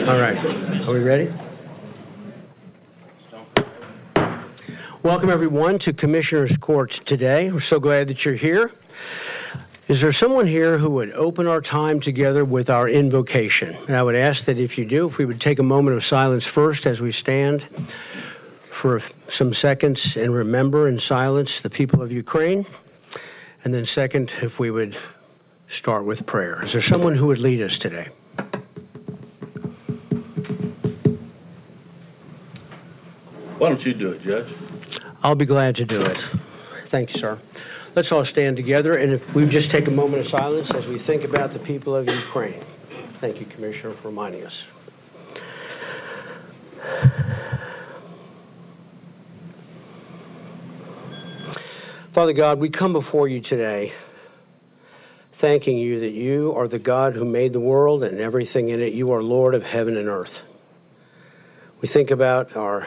All right. Are we ready? Welcome, everyone, to Commissioners Court today. We're so glad that you're here. Is there someone here who would open our time together with our invocation? And I would ask that if you do, if we would take a moment of silence first as we stand for some seconds and remember in silence the people of Ukraine. And then second, if we would start with prayer. Is there someone who would lead us today? Why don't you do it, Judge? I'll be glad to do it. Thank you, sir. Let's all stand together, and if we just take a moment of silence as we think about the people of Ukraine. Thank you, Commissioner, for reminding us. Father God, we come before you today thanking you that you are the God who made the world and everything in it. You are Lord of heaven and earth. We think about our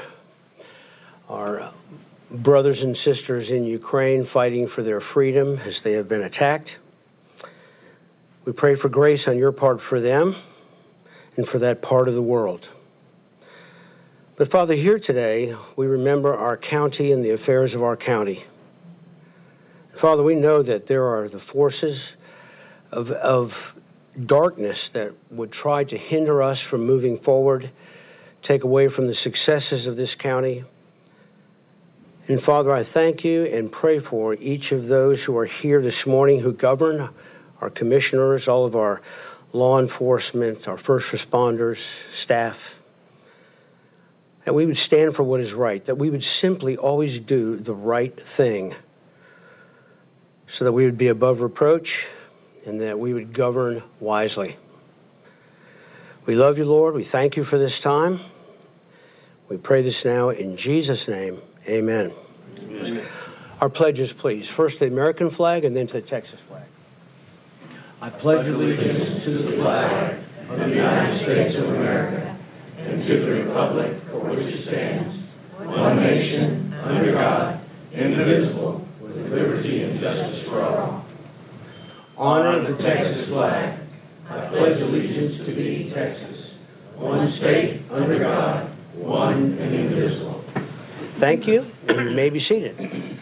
brothers and sisters in Ukraine fighting for their freedom as they have been attacked. We pray for grace on your part for them and for that part of the world. But Father, here today, we remember our county and the affairs of our county. Father, we know that there are the forces of darkness that would try to hinder us from moving forward, take away from the successes of this county. And Father, I thank you and pray for each of those who are here this morning who govern, our commissioners, all of our law enforcement, our first responders, staff, that we would stand for what is right, that we would simply always do the right thing so that we would be above reproach and that we would govern wisely. We love you, Lord. We thank you for this time. We pray this now in Jesus' name. Amen. Amen. Our pledges, please. First the American flag and then to the Texas flag. I pledge allegiance to the flag of the United States of America and to the republic for which it stands, one nation, under God, indivisible, with liberty and justice for all. Honor the Texas flag. I pledge allegiance to thee, Texas, one state, under God, one and indivisible. Thank you, and you may be seated.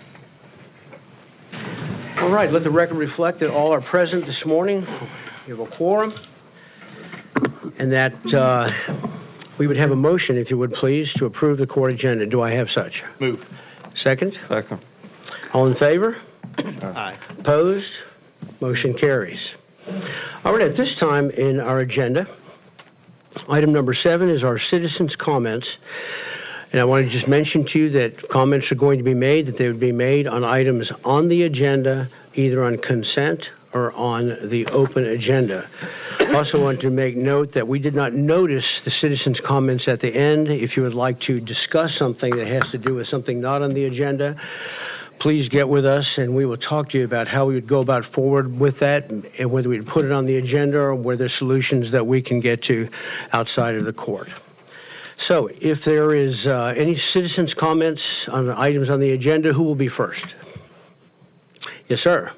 All right, let the record reflect that all are present this morning. We have a quorum, and that we would have a motion, if you would please, to approve the court agenda. Do I have such? Move. Second? Second. All in favor? Aye. Opposed? Motion carries. All right, at this time in our agenda, item number 7 is our citizens' comments. And I want to just mention to you that comments are going to be made, that they would be made on items on the agenda, either on consent or on the open agenda. I also want to make note that we did not notice the citizens' comments at the end. If you would like to discuss something that has to do with something not on the agenda, please get with us and we will talk to you about how we would go about forward with that and whether we'd put it on the agenda or whether there are solutions that we can get to outside of the court. So, if there is any citizens' comments on the items on the agenda, who will be first? Yes, sir.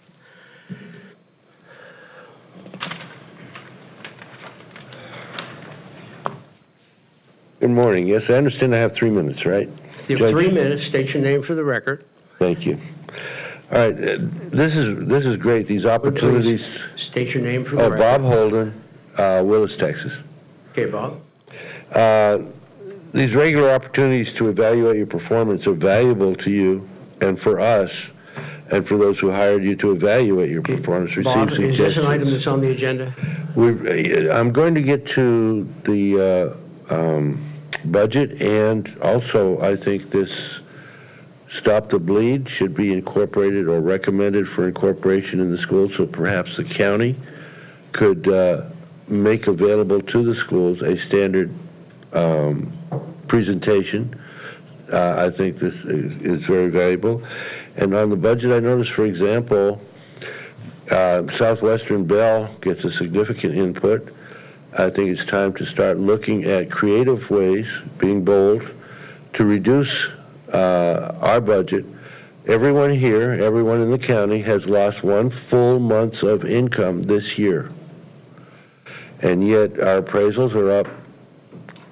Good morning. Yes, I understand I have 3 minutes, right? You have 3 minutes. State your name for the record. Thank you. All right. This is great. These opportunities. Please state your name for the record. Bob Holden, Willis, Texas. Okay, Bob. These regular opportunities to evaluate your performance are valuable to you and for us and for those who hired you to evaluate your performance. Bob, is this an item that's on the agenda? I'm going to get to the budget, and also I think this Stop the Bleed should be incorporated or recommended for incorporation in the schools, so perhaps the county could make available to the schools a standard presentation. I think this is very valuable. And on the budget, I noticed, for example, Southwestern Bell gets a significant input. I think it's time to start looking at creative ways, being bold, to reduce our budget. Everyone here, everyone in the county has lost 1 full month of income this year. And yet our appraisals are up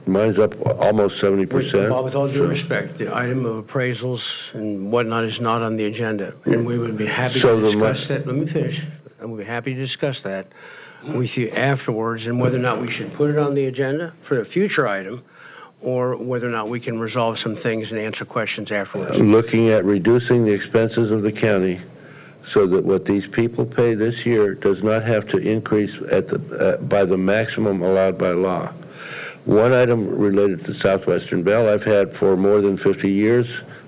Mine's up almost 70%. Bob, with all due respect, the item of appraisals and whatnot is not on the agenda, and we would be happy So to the discuss that. Let me finish. And we'd be happy to discuss that with you afterwards, and whether or not we should put it on the agenda for a future item, or whether or not we can resolve some things and answer questions afterwards. Looking at reducing the expenses of the county so that what these people pay this year does not have to increase by the maximum allowed by law. One item related to Southwestern Bell, I've had for more than 15 years,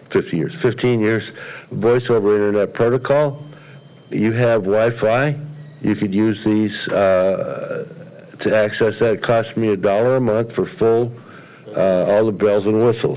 voice over internet protocol. You have Wi-Fi, you could use these to access that. It costs me $1 a month for full, all the bells and whistles.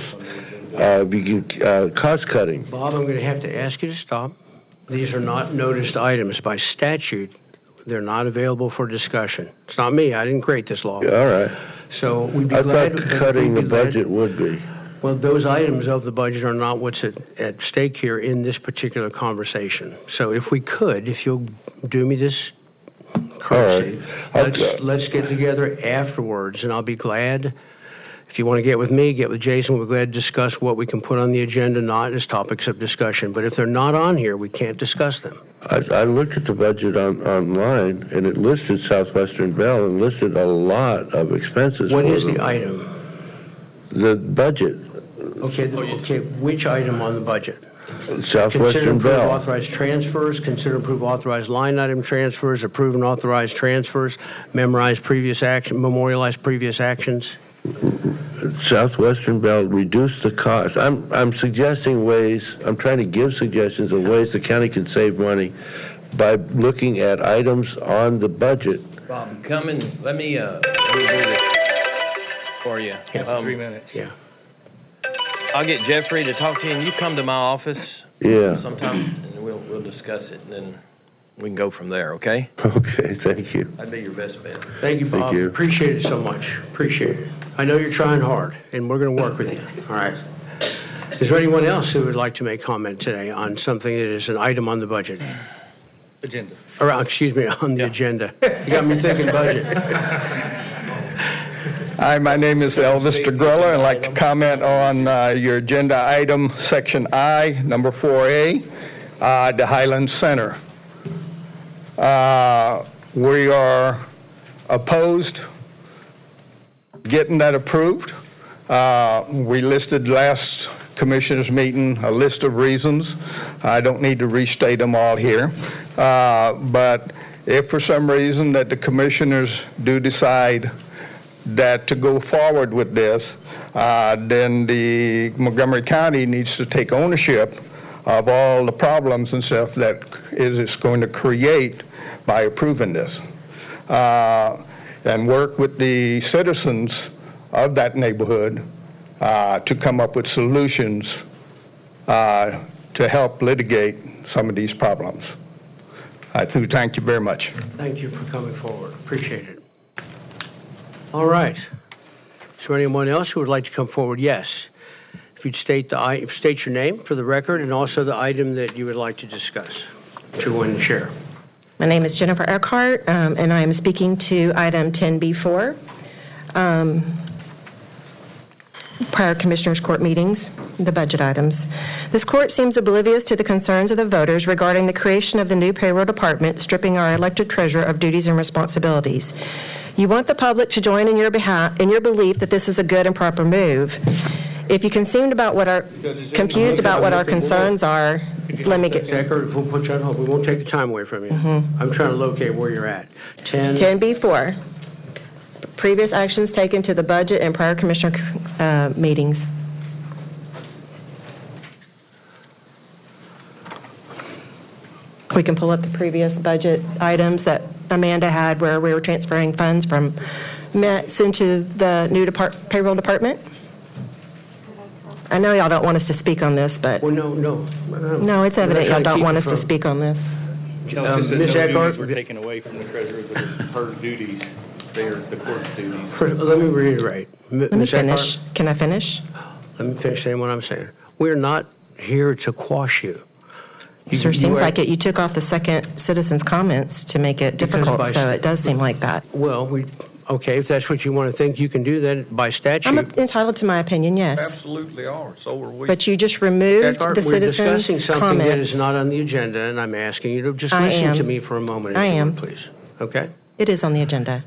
Cost cutting. Bob, I'm going to have to ask you to stop. These are not noticed items. By statute, they're not available for discussion. It's not me. I didn't create this law. All right. So we'd be I glad... thought cutting the budget would be. Well, those items of the budget are not what's at stake here in this particular conversation. So if we could, if you'll do me this courtesy, let's get together afterwards, and I'll be glad... If you want to get with me, get with Jason. We'll be glad to discuss what we can put on the agenda, not as topics of discussion. But if they're not on here, we can't discuss them. I looked at the budget online, and it listed Southwestern Bell and listed a lot of expenses. What is the item? The budget. Okay, which item on the budget? Southwestern Bell. Consider approve authorized transfers, consider approve authorized line item transfers, approve and authorize transfers, memorize previous action, memorialize previous actions. Southwestern Bell reduced the cost. I'm suggesting ways, I'm trying to give suggestions of ways the county can save money by looking at items on the budget. Bob, let me do this for you. Yeah, 3 minutes. Yeah. I'll get Jeffrey to talk to you, and you come to my office sometime, and we'll discuss it, and then we can go from there, okay? Okay, thank you. That'd be your best bet. Thank you, Bob. Thank you. Appreciate it so much. Appreciate it. I know you're trying hard, and we're going to work with you. All right. Is there anyone else who would like to make comment today on something that is an item on the budget? Agenda. Or, excuse me, on the agenda. You got me thinking budget. Hi, my name is Elvis DeGrella, and I'd like to comment on your agenda item, Section I, number 4A, the Highland Center. We are opposed getting that approved. We listed last commissioners meeting a list of reasons. I don't need to restate them all here. But if for some reason that the commissioners do decide that to go forward with this, then the Montgomery County needs to take ownership of all the problems and stuff that it's going to create by approving this. And work with the citizens of that neighborhood to come up with solutions to help litigate some of these problems. I do thank you very much. Thank you for coming forward. Appreciate it. All right. Is there anyone else who would like to come forward? Yes. If you'd state your name for the record and also the item that you would like to discuss. To and share. My name is Jennifer Eckhart, and I am speaking to item 10B4, prior Commissioners Court meetings, the budget items. This court seems oblivious to the concerns of the voters regarding the creation of the new payroll department, stripping our elected treasurer of duties and responsibilities. You want the public to join in your belief that this is a good and proper move. If you confused about what our concerns are, let me get... We'll put you on hold. We won't take the time away from you. I'm trying to locate where you're at. 10B4, previous actions taken to the budget and prior commissioner meetings. We can pull up the previous budget items that Amanda had where we were transferring funds from METS into the new payroll department. I know y'all don't want us to speak on this, but... Well, no. No, it's evident y'all don't want us to speak on this. Ms. Eckhart? We're taken away from the treasurer, but her duties, they are the court's duties. Let me reiterate. Let me finish. Can I finish? Let me finish saying what I'm saying. We're not here to quash you. Sure seems like it. You took off the second citizen's comments to make it difficult, so it does seem like that. Well, Okay, if that's what you want to think, you can do that by statute. I'm entitled to my opinion, yes. Absolutely are, so are we. But you just removed Art, the we're citizen's discussing something that comment. is not on the agenda, and I'm asking you to just I listen am. to me for a moment, I if you am. would, please. Okay? It is on the agenda.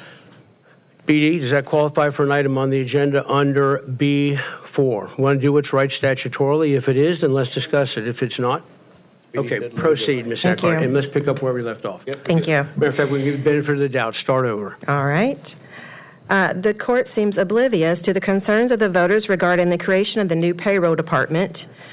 BD, does that qualify for an item on the agenda under B4? Want to do what's right statutorily? If it is, then let's discuss it. If it's not, okay, proceed, Ms. Thank Eckhart, you. and let's pick up where we left off. Thank you. Matter of fact, we can give the benefit of the doubt. Start over. All right. The court seems oblivious to the concerns of the voters regarding the creation of the new payroll department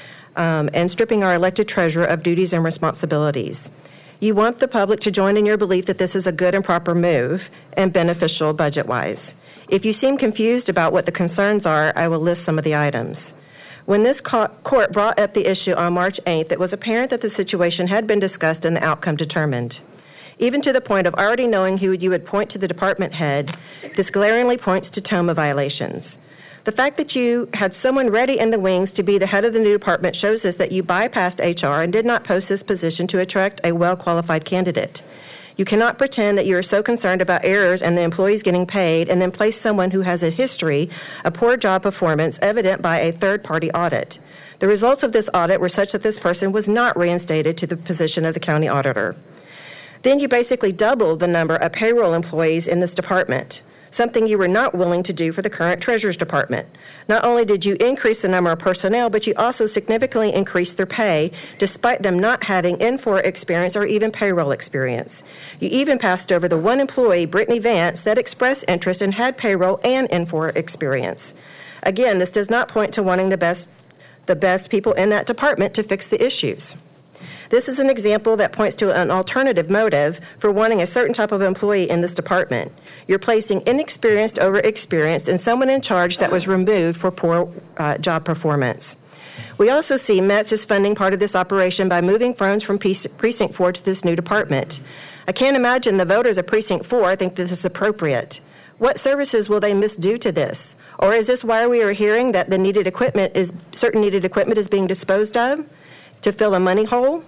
and stripping our elected treasurer of duties and responsibilities. You want the public to join in your belief that this is a good and proper move and beneficial budget-wise. If you seem confused about what the concerns are, I will list some of the items. When this court brought up the issue on March 8th, it was apparent that the situation had been discussed and the outcome determined. Even to the point of already knowing who you would point to the department head, this glaringly points to TOMA violations. The fact that you had someone ready in the wings to be the head of the new department shows us that you bypassed HR and did not post this position to attract a well-qualified candidate. You cannot pretend that you are so concerned about errors and the employees getting paid and then place someone who has a history of poor job performance evident by a third-party audit. The results of this audit were such that this person was not reinstated to the position of the county auditor. Then you basically doubled the number of payroll employees in this department, something you were not willing to do for the current Treasurer's Department. Not only did you increase the number of personnel, but you also significantly increased their pay, despite them not having N4 experience or even payroll experience. You even passed over the one employee, Brittany Vance, that expressed interest and had payroll and N4 experience. Again, this does not point to wanting the best people in that department to fix the issues. This is an example that points to an alternative motive for wanting a certain type of employee in this department. You're placing inexperienced over experienced and someone in charge that was removed for poor job performance. We also see METS is funding part of this operation by moving funds from Precinct 4 to this new department. I can't imagine the voters of Precinct 4 think this is appropriate. What services will they miss due to this? Or is this why we are hearing that the certain needed equipment is being disposed of to fill a money hole?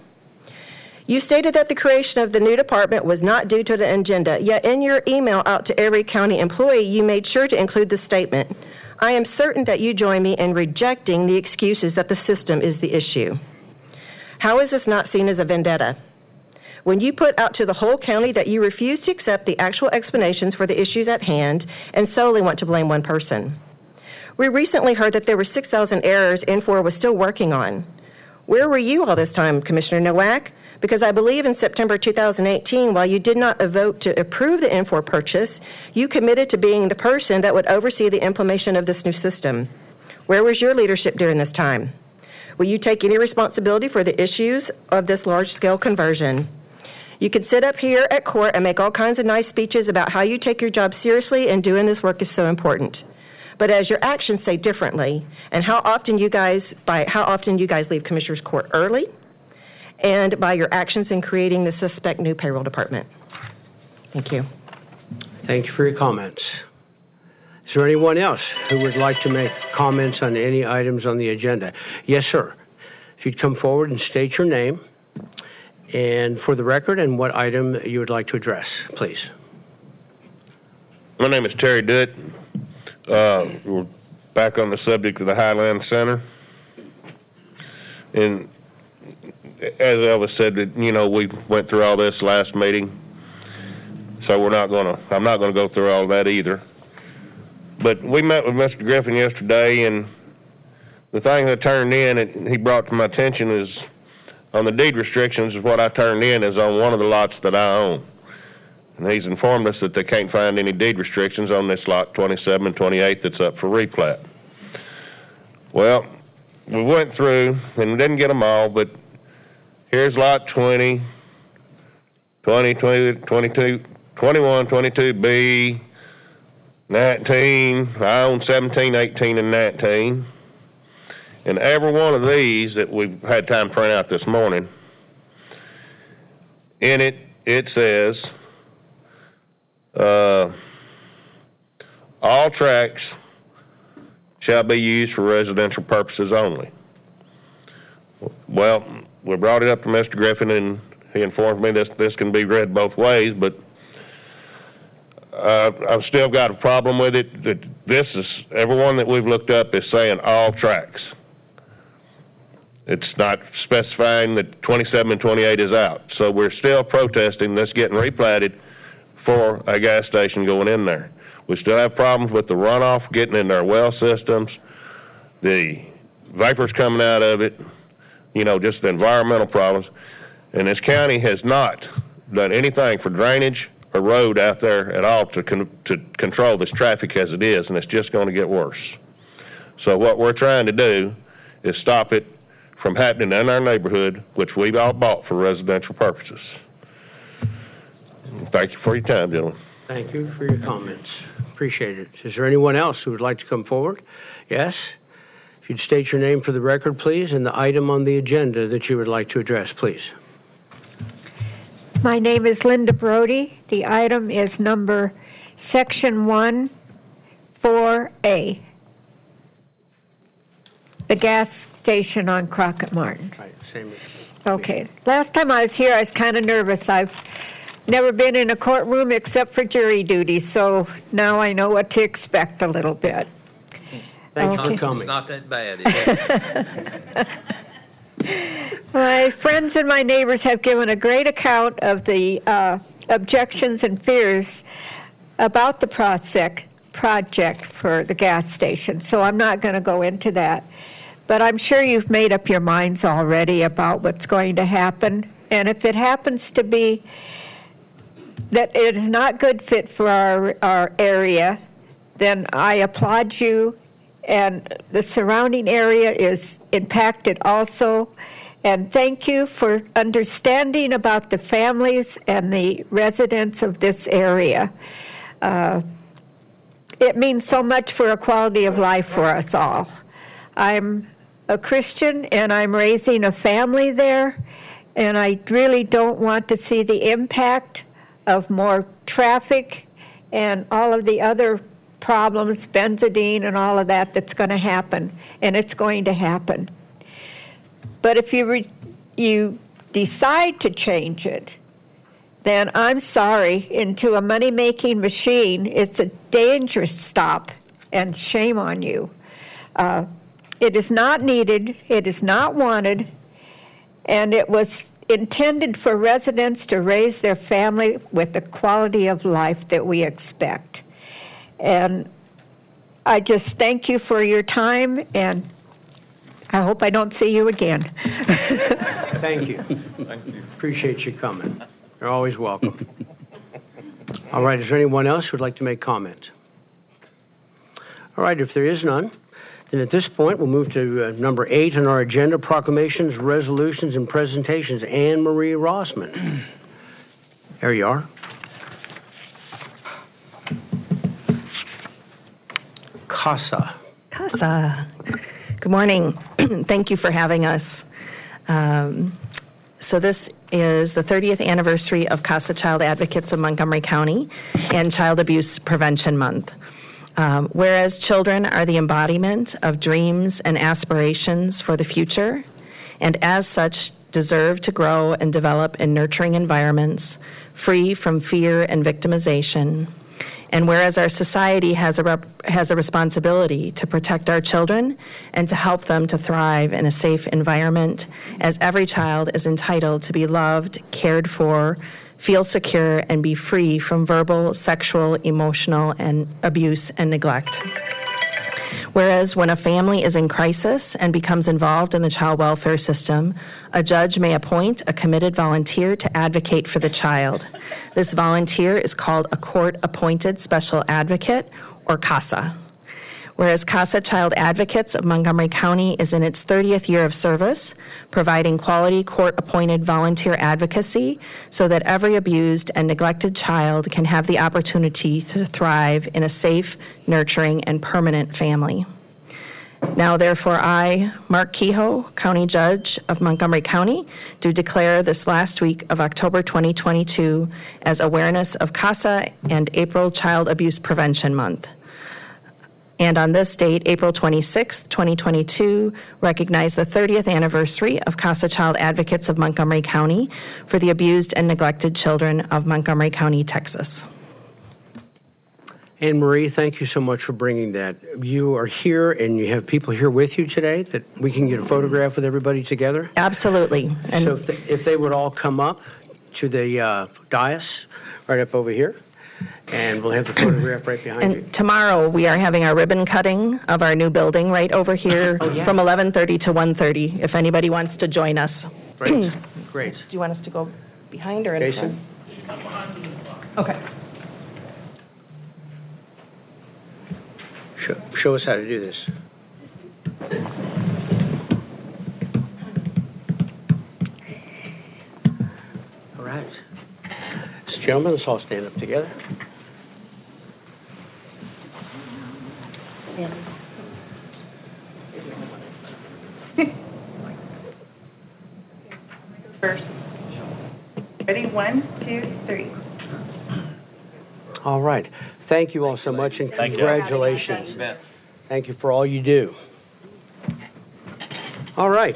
You stated that the creation of the new department was not due to the agenda, yet in your email out to every county employee, you made sure to include this statement. I am certain that you join me in rejecting the excuses that the system is the issue. How is this not seen as a vendetta? When you put out to the whole county that you refuse to accept the actual explanations for the issues at hand and solely want to blame one person. We recently heard that there were 6,000 errors N4 was still working on. Where were you all this time, Commissioner Nowak? Because I believe in September 2018, while you did not vote to approve the N4 purchase, you committed to being the person that would oversee the implementation of this new system. Where was your leadership during this time? Will you take any responsibility for the issues of this large-scale conversion? You can sit up here at court and make all kinds of nice speeches about how you take your job seriously and doing this work is so important. But as your actions say differently, and how often you guys leave Commissioner's Court early, and by your actions in creating the suspect new payroll department. Thank you. Thank you for your comments. Is there anyone else who would like to make comments on any items on the agenda? Yes, sir. If you'd come forward and state your name and for the record and what item you would like to address, please. My name is Terry Dutt. We're back on the subject of the Highland Center. And as Elvis said, we went through all this last meeting, so I'm not going to go through all that either. But we met with Mr. Griffin yesterday, and the thing that turned in, he brought to my attention is on the deed restrictions is what I turned in is on one of the lots that I own. And he's informed us that they can't find any deed restrictions on this lot 27 and 28 that's up for replat. Well, we went through, and we didn't get them all, but here's lot 20, 22, 21, 22B, 19, I own 17, 18, and 19. And every one of these that we've had time to print out this morning, in it says, all tracts shall be used for residential purposes only. Well, we brought it up to Mr. Griffin, and he informed me this can be read both ways, but I've still got a problem with it. That this is, everyone that we've looked up is saying all tracks. It's not specifying that 27 and 28 is out. So we're still protesting this getting replatted for a gas station going in there. We still have problems with the runoff getting in our well systems, the vapors coming out of it, you know, just the environmental problems. And this county has not done anything for drainage or road out there at all to control this traffic as it is, and it's just going to get worse. So what we're trying to do is stop it from happening in our neighborhood, which we've all bought for residential purposes. Thank you for your time, gentlemen. Thank you for your comments. Appreciate it. Is there anyone else who would like to come forward? Yes? If you'd state your name for the record, please, and the item on the agenda that you would like to address, please. My name is Linda Brody. The item is number Section 1, 4A. The gas station on Crockett Martin. Right, same. Okay. Last time I was here, I was kind of nervous. I've never been in a courtroom except for jury duty, so now I know what to expect a little bit. Thanks for coming. It's not that bad, is it? My friends and my neighbors have given a great account of the objections and fears about the project for the gas station, so I'm not going to go into that. But I'm sure you've made up your minds already about what's going to happen, and if it happens to be that it is not good fit for our area, then I applaud you, and the surrounding area is impacted also. And thank you for understanding about the families and the residents of this area. It means so much for a quality of life for us all. I'm a Christian, and I'm raising a family there, and I really don't want to see the impact of more traffic and all of the other problems, benzodine and all of that, that's going to happen, and it's going to happen. But if you decide to change it, then I'm sorry, into a money-making machine, it's a dangerous stop, and shame on you. It is not needed, it is not wanted, and it was intended for residents to raise their family with the quality of life that we expect. And I just thank you for your time, and I hope I don't see you again. Thank you. Thank you. Appreciate you coming. You're always welcome. All right, is there anyone else who would like to make comment? All right, if there is none, then at this point, we'll move to number 8 on our agenda, proclamations, resolutions, and presentations. Anne Marie Rossman. There you are. CASA. Good morning. Thank you for having us. So this is the 30th anniversary of CASA Child Advocates of Montgomery County and Child Abuse Prevention Month. Whereas children are the embodiment of dreams and aspirations for the future, and as such deserve to grow and develop in nurturing environments free from fear and victimization, and whereas our society has a responsibility to protect our children and to help them to thrive in a safe environment, as every child is entitled to be loved, cared for, feel secure, and be free from verbal, sexual, emotional, and abuse and neglect. Whereas when a family is in crisis and becomes involved in the child welfare system, a judge may appoint a committed volunteer to advocate for the child. This volunteer is called a court-appointed special advocate, or CASA. Whereas CASA Child Advocates of Montgomery County is in its 30th year of service, providing quality court-appointed volunteer advocacy so that every abused and neglected child can have the opportunity to thrive in a safe, nurturing, and permanent family. Now, therefore, I, Mark Kehoe, County Judge of Montgomery County, do declare this last week of October 2022 as Awareness of CASA and April Child Abuse Prevention Month. And on this date, April 26, 2022, recognize the 30th anniversary of CASA Child Advocates of Montgomery County for the abused and neglected children of Montgomery County, Texas. Anne Marie, thank you so much for bringing that. You are here, and you have people here with you today that we can get a photograph with everybody together. Absolutely. And So if they would all come up to the dais, right up over here, and we'll have the photograph right behind you. And tomorrow, we are having our ribbon cutting of our new building right over here from 11:30 to 1:30, if anybody wants to join us. Great, great. Do you want us to go behind or in Jason? front? Okay. Show us how to do this. All right. So, gentlemen, let's all stand up together. First. Ready? 1, 2, 3. All right. Thank you all so much, and congratulations. Thank you for all you do. All right.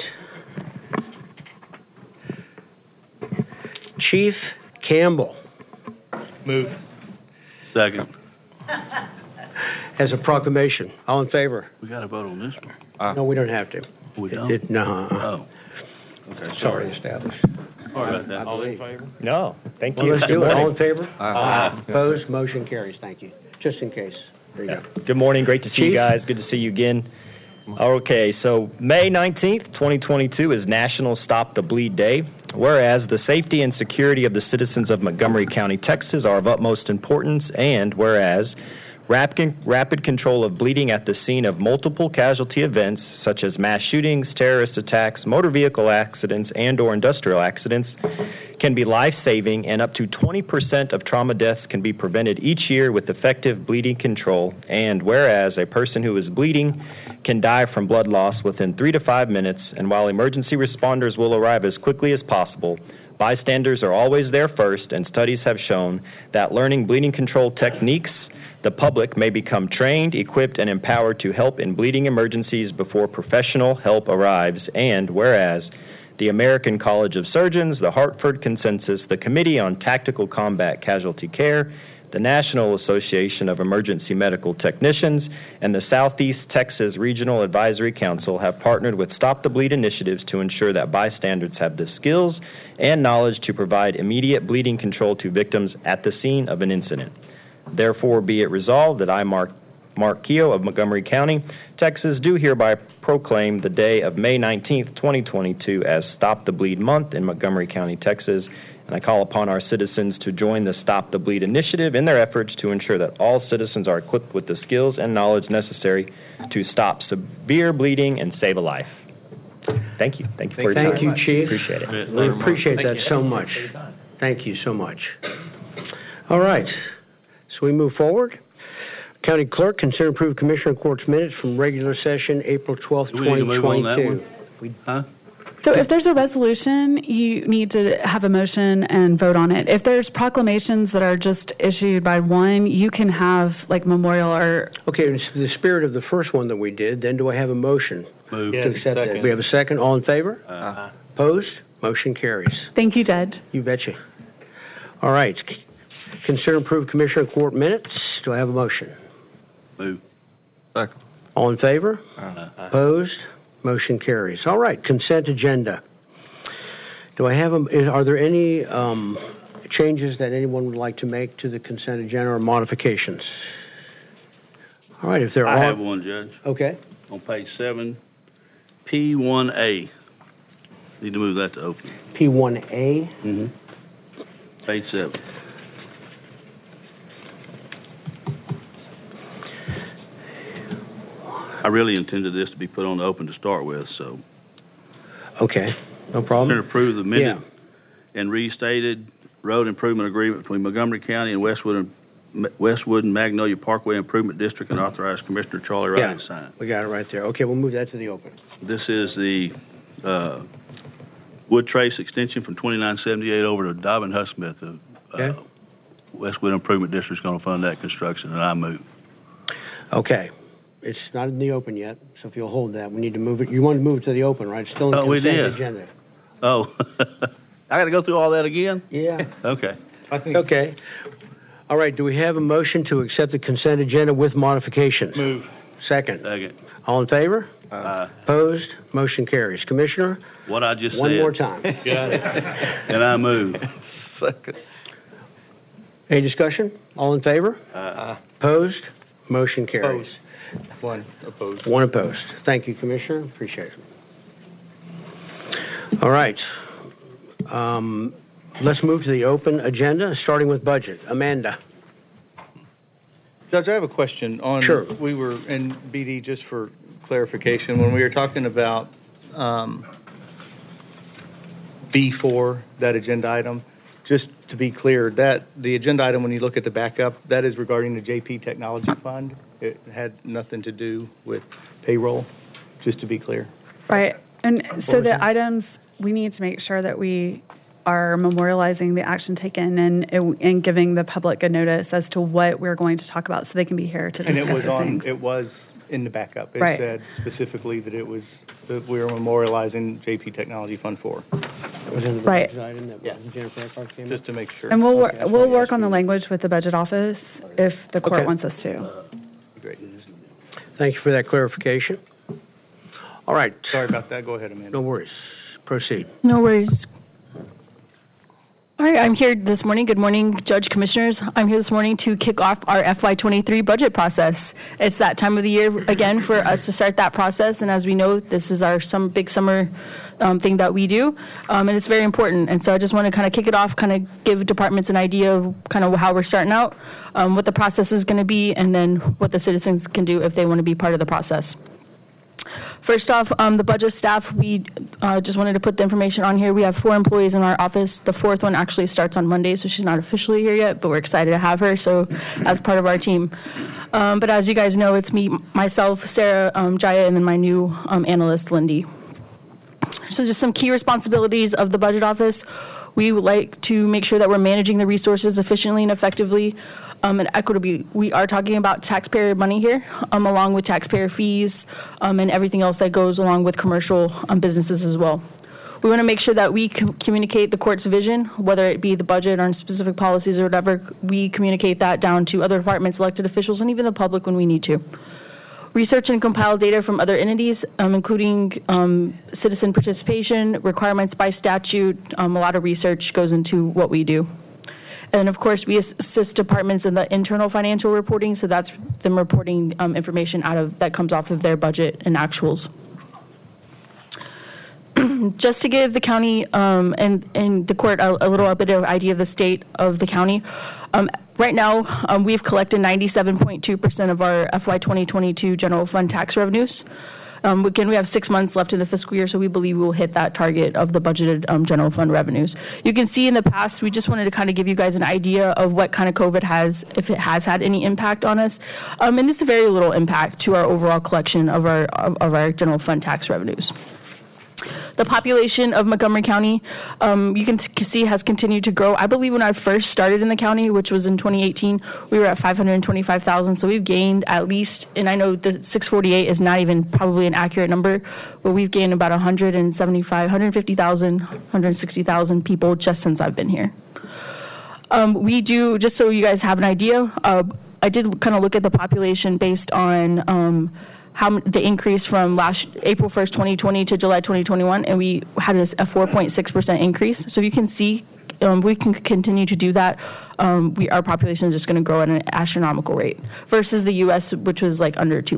Chief Campbell Move. Second. has a proclamation. All in favor? We got to vote on this one. No, we don't have to. We don't? No. Oh. Okay, It's already established. Sorry about that. All in favor? No, thank Well, you. let's do it. All in favor? Aye. Opposed? Motion carries. Thank you. Just in case. There you go. Good morning. Great to see Chief? you guys. Good to see you again. Okay, so May 19th, 2022 is National Stop the Bleed Day. Whereas the safety and security of the citizens of Montgomery County, Texas are of utmost importance, and whereas rapid control of bleeding at the scene of multiple casualty events such as mass shootings, terrorist attacks, motor vehicle accidents, and/or industrial accidents can be life-saving, and up to 20% of trauma deaths can be prevented each year with effective bleeding control. And whereas a person who is bleeding can die from blood loss within 3 to 5 minutes, and while emergency responders will arrive as quickly as possible, bystanders are always there first, and studies have shown that learning bleeding control techniques, the public may become trained, equipped, and empowered to help in bleeding emergencies before professional help arrives. And whereas the American College of Surgeons, the Hartford Consensus, the Committee on Tactical Combat Casualty Care, the National Association of Emergency Medical Technicians, and the Southeast Texas Regional Advisory Council have partnered with Stop the Bleed initiatives to ensure that bystanders have the skills and knowledge to provide immediate bleeding control to victims at the scene of an incident. Therefore, be it resolved that I, Mark Keogh of Montgomery County, Texas, do hereby proclaim the day of May 19th, 2022 as Stop the Bleed Month in Montgomery County, Texas, and I call upon our citizens to join the Stop the Bleed initiative in their efforts to ensure that all citizens are equipped with the skills and knowledge necessary to stop severe bleeding and save a life. Thank you. Thank you for your time. Thank you, Chief. Appreciate it. We appreciate that so much. Thank you so much. All right. So we move forward. County Clerk, consider approved Commissioner Court's minutes from regular session, April 12th, 2022. Do we need to move on that one? So if there's a resolution, you need to have a motion and vote on it. If there's proclamations that are just issued by one, you can have like memorial or... Okay, in the spirit of the first one that we did, then do I have a motion Move. to accept that? We have a second. All in favor? Opposed? Motion carries. Thank you, Judge. You betcha. All right. Consider approved Commissioner Court minutes. Do I have a motion? Move. Second. All in favor? Opposed? Motion carries. All right, consent agenda. Do I have are there any changes that anyone would like to make to the consent agenda or modifications? All right, if there are... I have one, Judge. Okay. On page 7, P1A. Need to move that to open. P1A? Mm-hmm. Page 7. I really intended this to be put on the open to start with, so. Okay, no problem. Consider approve the amended and restated road improvement agreement between Montgomery County and Westwood and Magnolia Parkway Improvement District, and authorize Commissioner Charlie Wright to sign. We got it right there. Okay, we'll move that to the open. This is the Wood Trace extension from 2978 over to Dobbin Husmith. Okay. Westwood Improvement District is going to fund that construction, and I move. Okay. It's not in the open yet, so if you'll hold that, we need to move it. You want to move it to the open, right? It's still in the consent agenda. Oh, I got to go through all that again? Yeah. Okay. Okay. All right, do we have a motion to accept the consent agenda with modifications? Move. Second. Second. All in favor? Aye. Opposed? Motion carries. Commissioner, What I just said. one more time. Got it. And I move. Second. Any discussion? All in favor? Opposed? Motion carries. One opposed. One opposed. Thank you, Commissioner. Appreciate it. All right. Let's move to the open agenda, starting with budget. Amanda. Judge, I have a question on. Sure. We were in BD, just for clarification, when we were talking about B4, that agenda item, just to be clear, that the agenda item, when you look at the backup, that is regarding the JP Technology Fund. It had nothing to do with payroll, just to be clear. Right. And so the items, we need to make sure that we are memorializing the action taken and giving the public a notice as to what we're going to talk about so they can be here to discuss And it was things. it was in the backup. It Right. said specifically that that we were memorializing JP Technology Fund 4. That was in the Right. budget item that Jennifer Eckhart came Just to make sure. And we'll Okay, that's we'll why I work asked on the you. language with the budget office if the court Okay. wants us to. Great. Thank you for that clarification. All right. Sorry about that. Go ahead, Amanda. No worries. Proceed. No worries. All right, I'm here this morning. Good morning, Judge, Commissioners. I'm here this morning to kick off our FY23 budget process. It's that time of the year, again, for us to start that process, and as we know, this is our big summer thing that we do, and it's very important. And so I just want to kind of kick it off, kind of give departments an idea of kind of how we're starting out, what the process is going to be, and then what the citizens can do if they want to be part of the process. First off, the budget staff, we just wanted to put the information on here. We have 4 employees in our office. The 4th one actually starts on Monday, so she's not officially here yet, but we're excited to have her, so as part of our team. But as you guys know, it's me, myself, Sarah, Jaya, and then my new analyst, Lindy. So just some key responsibilities of the budget office. We would like to make sure that we're managing the resources efficiently and effectively and equitably. We are talking about taxpayer money here, along with taxpayer fees and everything else that goes along with commercial businesses as well. We want to make sure that we communicate the court's vision, whether it be the budget or specific policies or whatever. We communicate that down to other departments, elected officials, and even the public when we need to. Research and compile data from other entities, including citizen participation, requirements by statute. A lot of research goes into what we do. And of course, we assist departments in the internal financial reporting, so that's them reporting information that comes off of their budget and actuals. Just to give the county and the court a little bit of idea of the state of the county, right now we've collected 97.2% of our FY 2022 general fund tax revenues. Again, we have 6 months left in the fiscal year, so we believe we will hit that target of the budgeted general fund revenues. You can see in the past, we just wanted to kind of give you guys an idea of what kind of COVID has, if it has had any impact on us. And it's a very little impact to our overall collection of our general fund tax revenues. The population of Montgomery County, you can see, has continued to grow. I believe when I first started in the county, which was in 2018, we were at 525,000. So we've gained at least, and I know the 648 is not even probably an accurate number, but we've gained about 150,000, 160,000 people just since I've been here. We do, just so you guys have an idea, I did kind of look at the population based on how the increase from April 1st, 2020 to July 2021, and we had a 4.6% increase. So you can see we can continue to do that. Our population is just going to grow at an astronomical rate versus the U.S., which was like under 2%.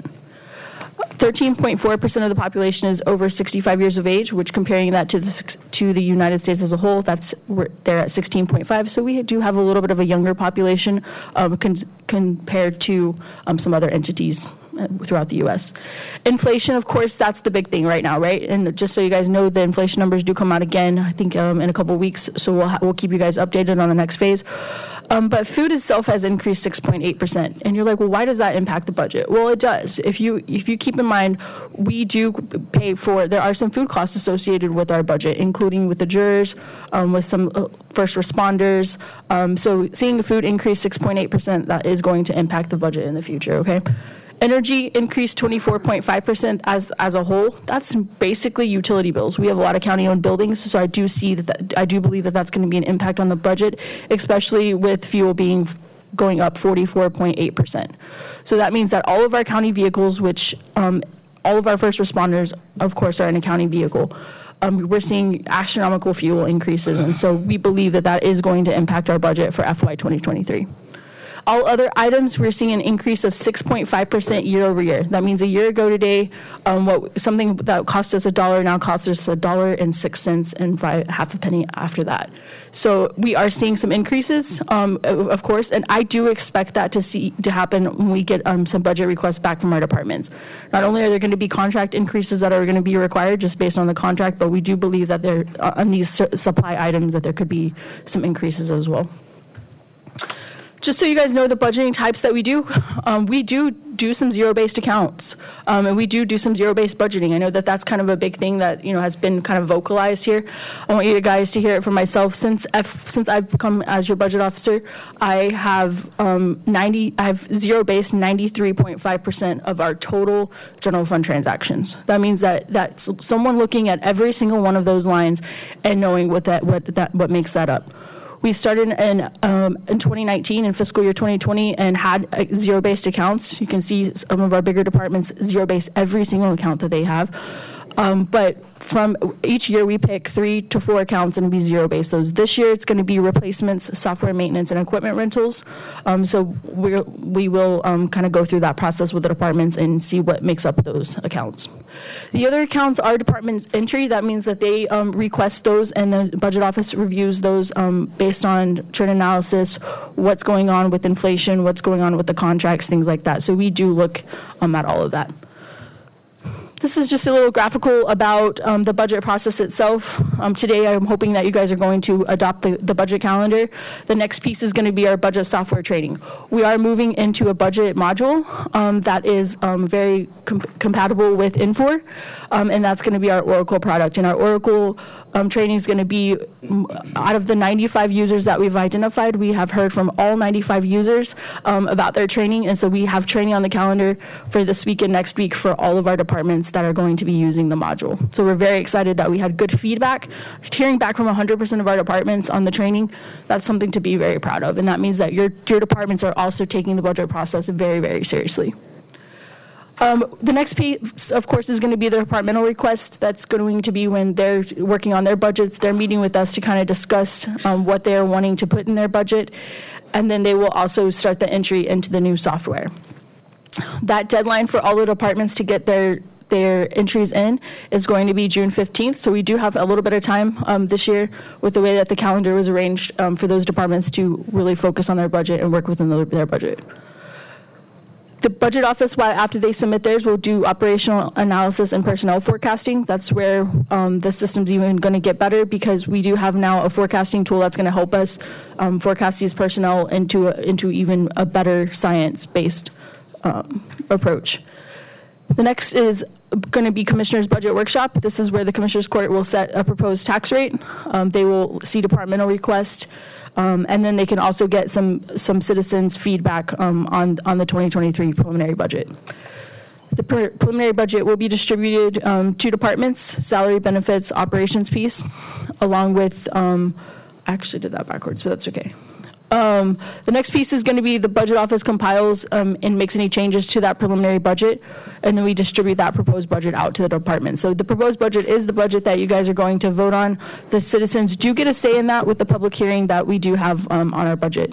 13.4% of the population is over 65 years of age, which comparing that to the United States as a whole, they're at 16.5. So we do have a little bit of a younger population compared to some other entities throughout the U.S. Inflation, of course, that's the big thing right now, right? And just so you guys know, the inflation numbers do come out again, I think, in a couple of weeks. So we'll keep you guys updated on the next phase. But food itself has increased 6.8%. And you're like, well, why does that impact the budget? Well, it does. If you keep in mind, we do pay there are some food costs associated with our budget, including with the jurors, with some first responders. So seeing the food increase 6.8%, that is going to impact the budget in the future, okay? Energy increased 24.5% as a whole. That's basically utility bills. We have a lot of county-owned buildings, so I do believe that that's going to be an impact on the budget, especially with fuel being going up 44.8%. So that means that all of our county vehicles, which all of our first responders, of course, are in a county vehicle, we're seeing astronomical fuel increases, and so we believe that that is going to impact our budget for FY 2023. All other items, we're seeing an increase of 6.5% year over year. That means a year ago today, something that cost us $1 now costs us $1.06 and half a penny after that. So we are seeing some increases, of course, and I do expect that to happen when we get some budget requests back from our departments. Not only are there going to be contract increases that are going to be required just based on the contract, but we do believe that there on these supply items that there could be some increases as well. Just so you guys know the budgeting types that we do some zero-based accounts, and we do some zero-based budgeting. I know that that's kind of a big thing that has been kind of vocalized here. I want you guys to hear it from myself. Since I've become as your budget officer, I have zero-based 93.5% of our total general fund transactions. That means that's someone looking at every single one of those lines and knowing what makes that up. We started in 2019, in fiscal year 2020, and had zero-based accounts. You can see some of our bigger departments zero-based every single account that they have. But from each year, we pick 3 to 4 accounts and we zero-base those. This year, it's going to be replacements, software maintenance, and equipment rentals. So we will kind of go through that process with the departments and see what makes up those accounts. The other accounts are department entry. That means that they request those, and the budget office reviews those based on trend analysis, what's going on with inflation, what's going on with the contracts, things like that. So we do look at all of that. This is just a little graphical about the budget process itself. Today, I'm hoping that you guys are going to adopt the budget calendar. The next piece is going to be our budget software training. We are moving into a budget module that is very compatible with Infor, and that's going to be our Oracle product. And our Oracle training is going to be, out of the 95 users that we've identified, we have heard from all 95 users about their training, and so we have training on the calendar for this week and next week for all of our departments that are going to be using the module. So we're very excited that we had good feedback. Hearing back from 100% of our departments on the training, that's something to be very proud of, and that means that your departments are also taking the budget process very, very seriously. The next piece, of course, is going to be the departmental request. That's going to be when they're working on their budgets. They're meeting with us to kind of discuss what they're wanting to put in their budget, and then they will also start the entry into the new software. That deadline for all the departments to get their entries in is going to be June 15th, so we do have a little bit of time this year with the way that the calendar was arranged for those departments to really focus on their budget and work within their budget. The budget office, after they submit theirs, will do operational analysis and personnel forecasting. That's where the system's even going to get better, because we do have now a forecasting tool that's going to help us forecast these personnel into even a better science-based approach. The next is going to be Commissioner's Budget Workshop. This is where the Commissioner's Court will set a proposed tax rate. They will see departmental requests, and then they can also get some citizens' feedback on the 2023 preliminary budget. The preliminary budget will be distributed to departments, salary, benefits, operations piece, along with, I actually did that backwards, so that's okay. The next piece is going to be the budget office compiles and makes any changes to that preliminary budget, and then we distribute that proposed budget out to the department. So the proposed budget is the budget that you guys are going to vote on. The citizens do get a say in that with the public hearing that we do have on our budget.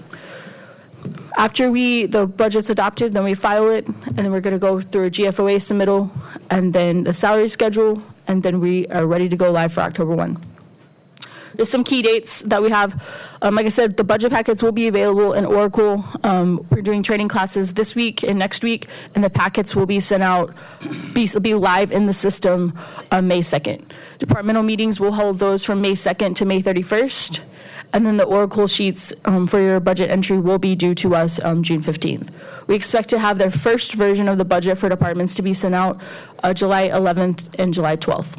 After the budget's adopted, then we file it, and then we're going to go through a GFOA submittal, and then the salary schedule, and then we are ready to go live for October 1. There's some key dates that we have. Like I said, the budget packets will be available in Oracle. We're doing training classes this week and next week, and the packets will be sent out, be live in the system on May 2nd. Departmental meetings will hold those from May 2nd to May 31st, and then the Oracle sheets for your budget entry will be due to us June 15th. We expect to have their first version of the budget for departments to be sent out July 11th and July 12th.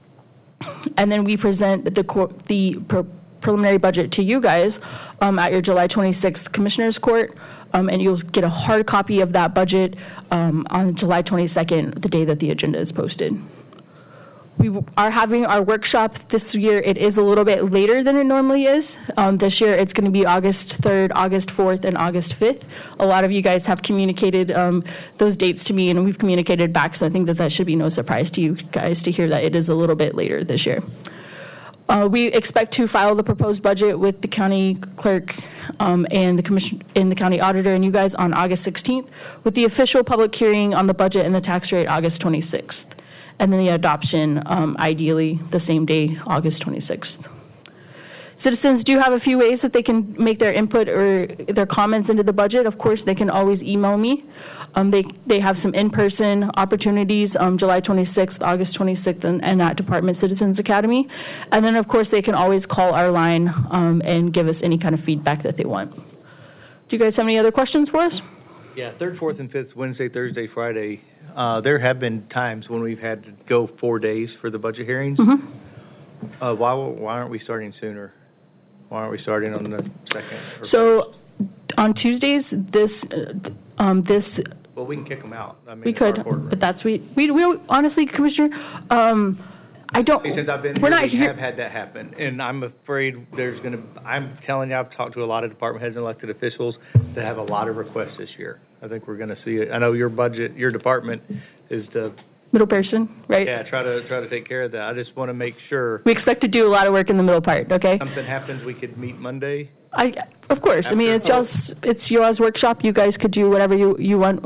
And then we present the preliminary budget to you guys at your July 26th Commissioner's Court, and you'll get a hard copy of that budget on July 22nd, the day that the agenda is posted. We are having our workshop this year. It is a little bit later than it normally is. This year it's going to be August 3rd, August 4th, and August 5th. A lot of you guys have communicated those dates to me, and we've communicated back, so I think that should be no surprise to you guys to hear that it is a little bit later this year. We expect to file the proposed budget with the county clerk and the commission and the county auditor and you guys on August 16th, with the official public hearing on the budget and the tax rate August 26th, and then the adoption ideally the same day, August 26th. Citizens do have a few ways that they can make their input or their comments into the budget. Of course, they can always email me. They have some in-person opportunities, July 26th, August 26th, and at Department Citizens Academy. And then, of course, they can always call our line and give us any kind of feedback that they want. Do you guys have any other questions for us? Yeah, 3rd, 4th, and 5th, Wednesday, Thursday, Friday. There have been times when we've had to go 4 days for the budget hearings. Mm-hmm. Why aren't we starting sooner? Why aren't we starting on the 2nd? So on Tuesdays, this. Well, we can kick them out. I mean, we could, but that's we honestly, Commissioner. I don't. Since I've been here, we have had that happen, and I'm afraid there's going to. I'm telling you, I've talked to a lot of department heads and elected officials that have a lot of requests this year. I think we're going to see it. I know your budget, your department is the middle person, right? Yeah, try to take care of that. I just want to make sure. We expect to do a lot of work in the middle part. Okay. Something happens, we could meet Monday. Of course. I mean, it's y'all's workshop. You guys could do whatever you want.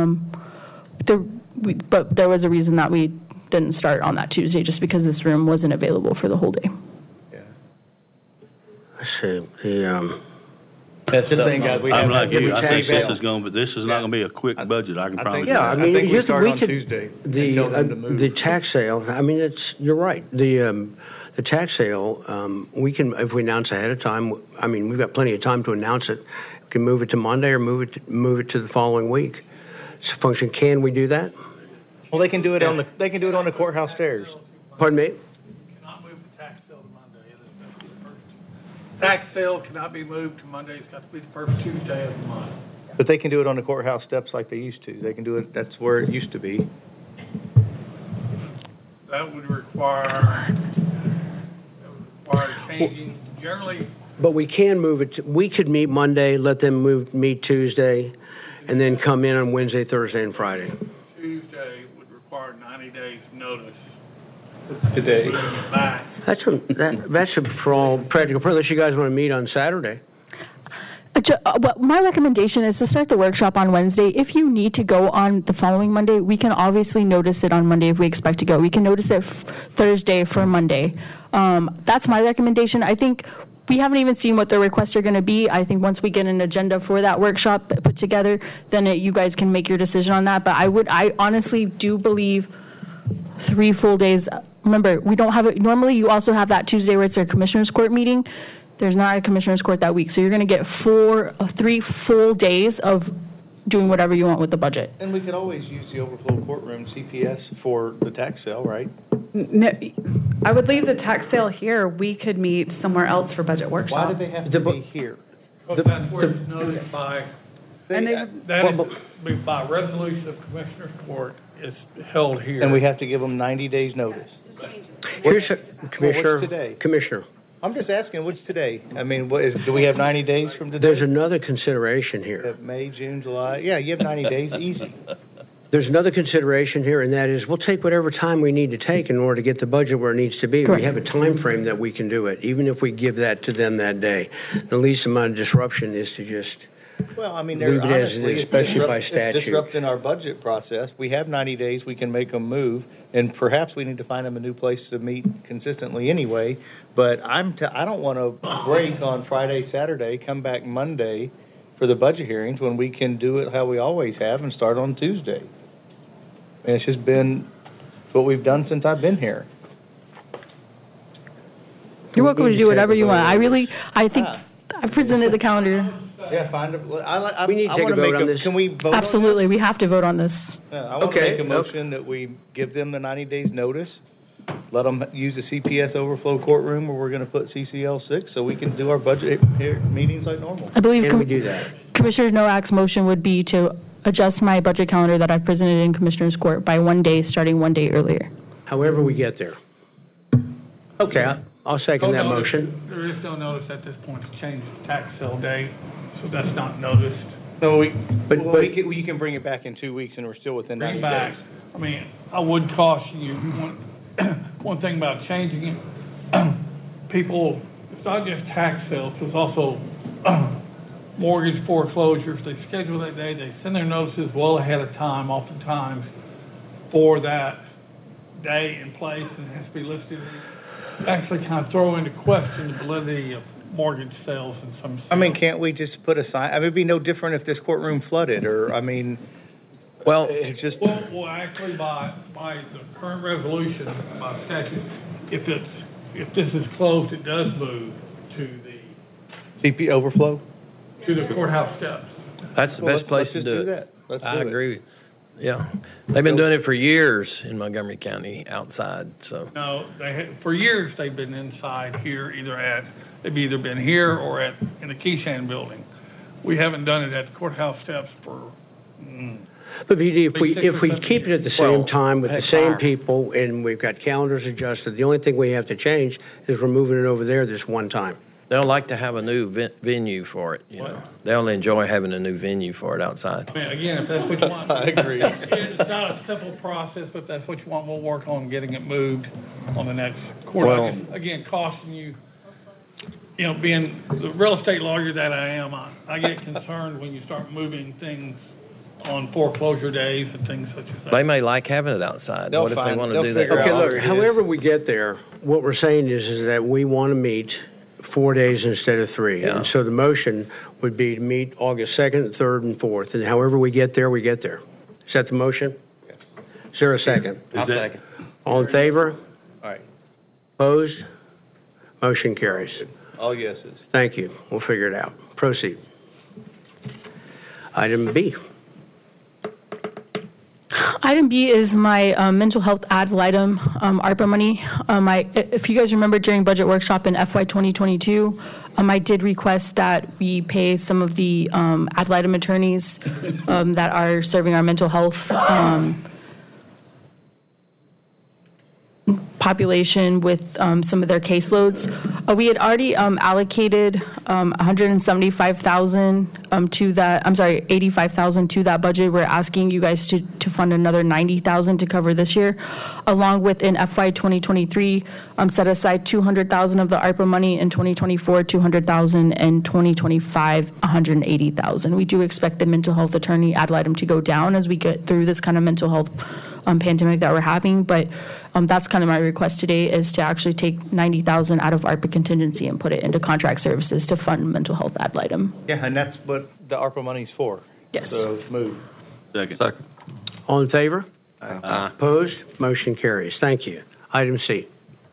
But there was a reason that we didn't start on that Tuesday, just because this room wasn't available for the whole day. Yeah. I see. That's the thing, guys. I'm like you. I think this is not going to be a quick budget. I can promise you. Yeah, I mean, I think we start on Tuesday. The tax sale. I mean, you're right. The tax sale, we can, if we announce ahead of time. I mean, we've got plenty of time to announce it. We can move it to Monday or move it to the following week. It's a function. Can we do that? Well, they can do it on the courthouse stairs. Pardon me? Cannot move the tax sale to Monday. It has to be the first. Tax sale cannot be moved to Monday. It's got to be the first Tuesday of the month. But they can do it on the courthouse steps like they used to. They can do it. That's where it used to be. That would require changing generally. But we can move it. We could meet Monday, let them meet Tuesday, and then come in on Wednesday, Thursday, and Friday. Tuesday would require 90 days notice. Today. That should, for all practical purposes, unless you guys want to meet on Saturday. Well, my recommendation is to start the workshop on Wednesday. If you need to go on the following Monday, we can obviously notice it on Monday if we expect to go. We can notice it Thursday for Monday. That's my recommendation. I think we haven't even seen what the requests are going to be. I think once we get an agenda for that workshop put together, then you guys can make your decision on that. But I honestly do believe 3 full days. Remember, we don't have it. Normally, you also have that Tuesday where it's a commissioner's court meeting. There's not a commissioner's court that week, so you're going to get 3 full days of doing whatever you want with the budget. And we could always use the overflow courtroom CPS for the tax sale, right? No, I would leave the tax sale here. We could meet somewhere else for budget workshop. Why do they have to be here? Well, that's where it's noticed by. By resolution of Commissioner's Court is held here. And we have to give them 90 days notice. What's today? Commissioner. I'm just asking, what's today? I mean, do we have 90 days from today? There's another consideration here. May, June, July. Yeah, you have 90 days, easy. There's another consideration here, and that is we'll take whatever time we need to take in order to get the budget where it needs to be. Correct. We have a time frame that we can do it, even if we give that to them that day. The least amount of disruption is to just Well, I mean, leave it as it is, especially by statute. It's disrupting our budget process. We have 90 days. We can make them move, and perhaps we need to find them a new place to meet consistently anyway. But I don't want to break on Friday, Saturday, come back Monday for the budget hearings when we can do it how we always have and start on Tuesday. And it's just been what we've done since I've been here. You're welcome to do whatever you want. I think I presented the calendar. Yeah, we need to take a vote on this. Can we vote Absolutely, on this? we have to vote on this. I want to make a motion that we give them the 90 days notice, let them use the CPS overflow courtroom where we're going to put CCL 6 so we can do our budget meetings like normal. I believe Can we do that? Commissioner Nowak's motion would be to adjust my budget calendar that I presented in Commissioner's Court by 1 day, starting 1 day earlier. However we get there. Okay, I'll second that notice- motion. There is no notice at this point to change the tax sale date, so that's not noticed. So But- you can bring it back in 2 weeks and we're still within 90 Bring back, days. I mean, I would caution you, one thing about changing it, people, it's not just tax sales, it's also mortgage foreclosures. They schedule that day, they send their notices well ahead of time, oftentimes, for that day and place, and it has to be listed. Actually kind of throw into question the validity of mortgage sales in some sense. I mean, can't we just put a sign, I mean, it'd be no different if this courtroom flooded, or, I mean, Well, it's just, Well, actually, by the current resolution, by statute, if this is closed, it does move to CP overflow? the courthouse steps. that's the Well, best place let's to just do it. that. Let's I do it. agree. Yeah. They've been doing it for years in Montgomery County outside, so. No, for years, they've been inside here, they've either been here or in the Keyshan building. We haven't done it at the courthouse steps for, But if we Maybe 6 or 7 keep it at the same time with the same people and we've got calendars adjusted, the only thing we have to change is we're moving it over there this one time. They don't like to have a new venue for it, you know. They only enjoy having a new venue for it outside. I mean, again, if that's what you want. I agree. It's not a simple process, but if that's what you want, we'll work on getting it moved on the next court. Well- Again, costing you, being the real estate lawyer that I am, I get concerned when you start moving things on foreclosure days and things such as that. They may like having it outside. They'll What if they find- want to they'll do that? figure Okay, out look, what it is. however we get there, what we're saying is that we want to meet 4 days instead of 3. Yeah. And so the motion would be to meet August 2nd, 3rd, and 4th. And however we get there, we get there. Is that the motion? Is there a second? I'll second. All in favor? All right, Opposed? Motion carries. all yeses. Thank you. We'll figure it out. Proceed. Item B. Item B is my mental health ad valorem, ARPA money. If you guys remember during budget workshop in FY 2022, I did request that we pay some of the ad valorem attorneys that are serving our mental health population with some of their caseloads. We had already allocated $175,000 to that. I'm sorry, $85,000 to that budget. We're asking you guys to fund another $90,000 to cover this year, along with in FY 2023 set aside $200,000 of the ARPA money in 2024, $200,000 in 2025, $180,000. We do expect the mental health attorney ad valorem to go down as we get through this kind of mental health pandemic that we're having, but that's kind of my request today is to actually take $90,000 out of ARPA contingency and put it into contract services to fund mental health ad valorem. Yeah, and that's what the ARPA money's for. Yes. So move. Second. All in favor? Aye. Opposed? Motion carries. Thank you. Item C.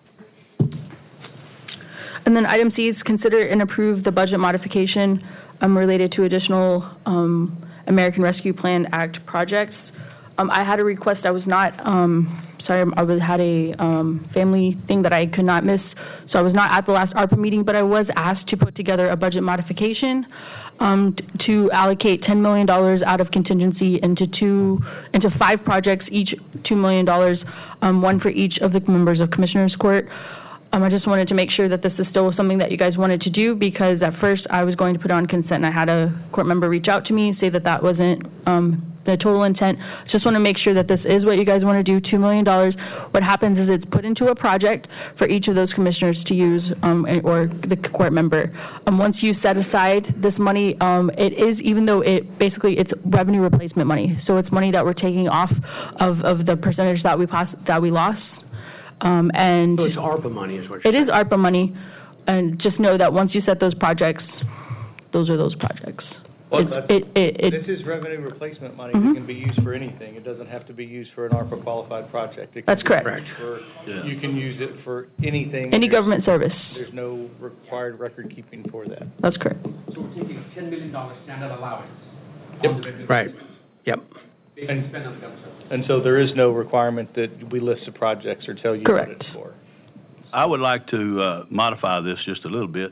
And then item C is consider and approve the budget modification related to additional American Rescue Plan Act projects. I had a request. I was not, had a family thing that I could not miss, so I was not at the last ARPA meeting, but I was asked to put together a budget modification to allocate $10 million out of contingency into 5 projects, each $2 million, one for each of the members of Commissioners Court. I just wanted to make sure that this is still something that you guys wanted to do, because at first I was going to put it on consent, and I had a court member reach out to me and say that that wasn't the total intent. Just want to make sure that this is what you guys want to do, $2 million. What happens is it's put into a project for each of those commissioners to use, or the court member. Once you set aside this money, it is, even though it's revenue replacement money, so it's money that we're taking off of the percentage that we lost. And So it's ARPA money is what you're it is ARPA money, and just know that once you set those projects, those are those projects. This is revenue replacement money that can be used for anything. It doesn't have to be used for an ARPA qualified project. It can That's be correct. used You can use it for anything. Any government service. There's no required record keeping for that. That's correct. So we're taking $10 million standard allowance. Right. Yep. They can spend on themselves. And so there is no requirement that we list the projects or tell you what it's for. I would like to modify this just a little bit.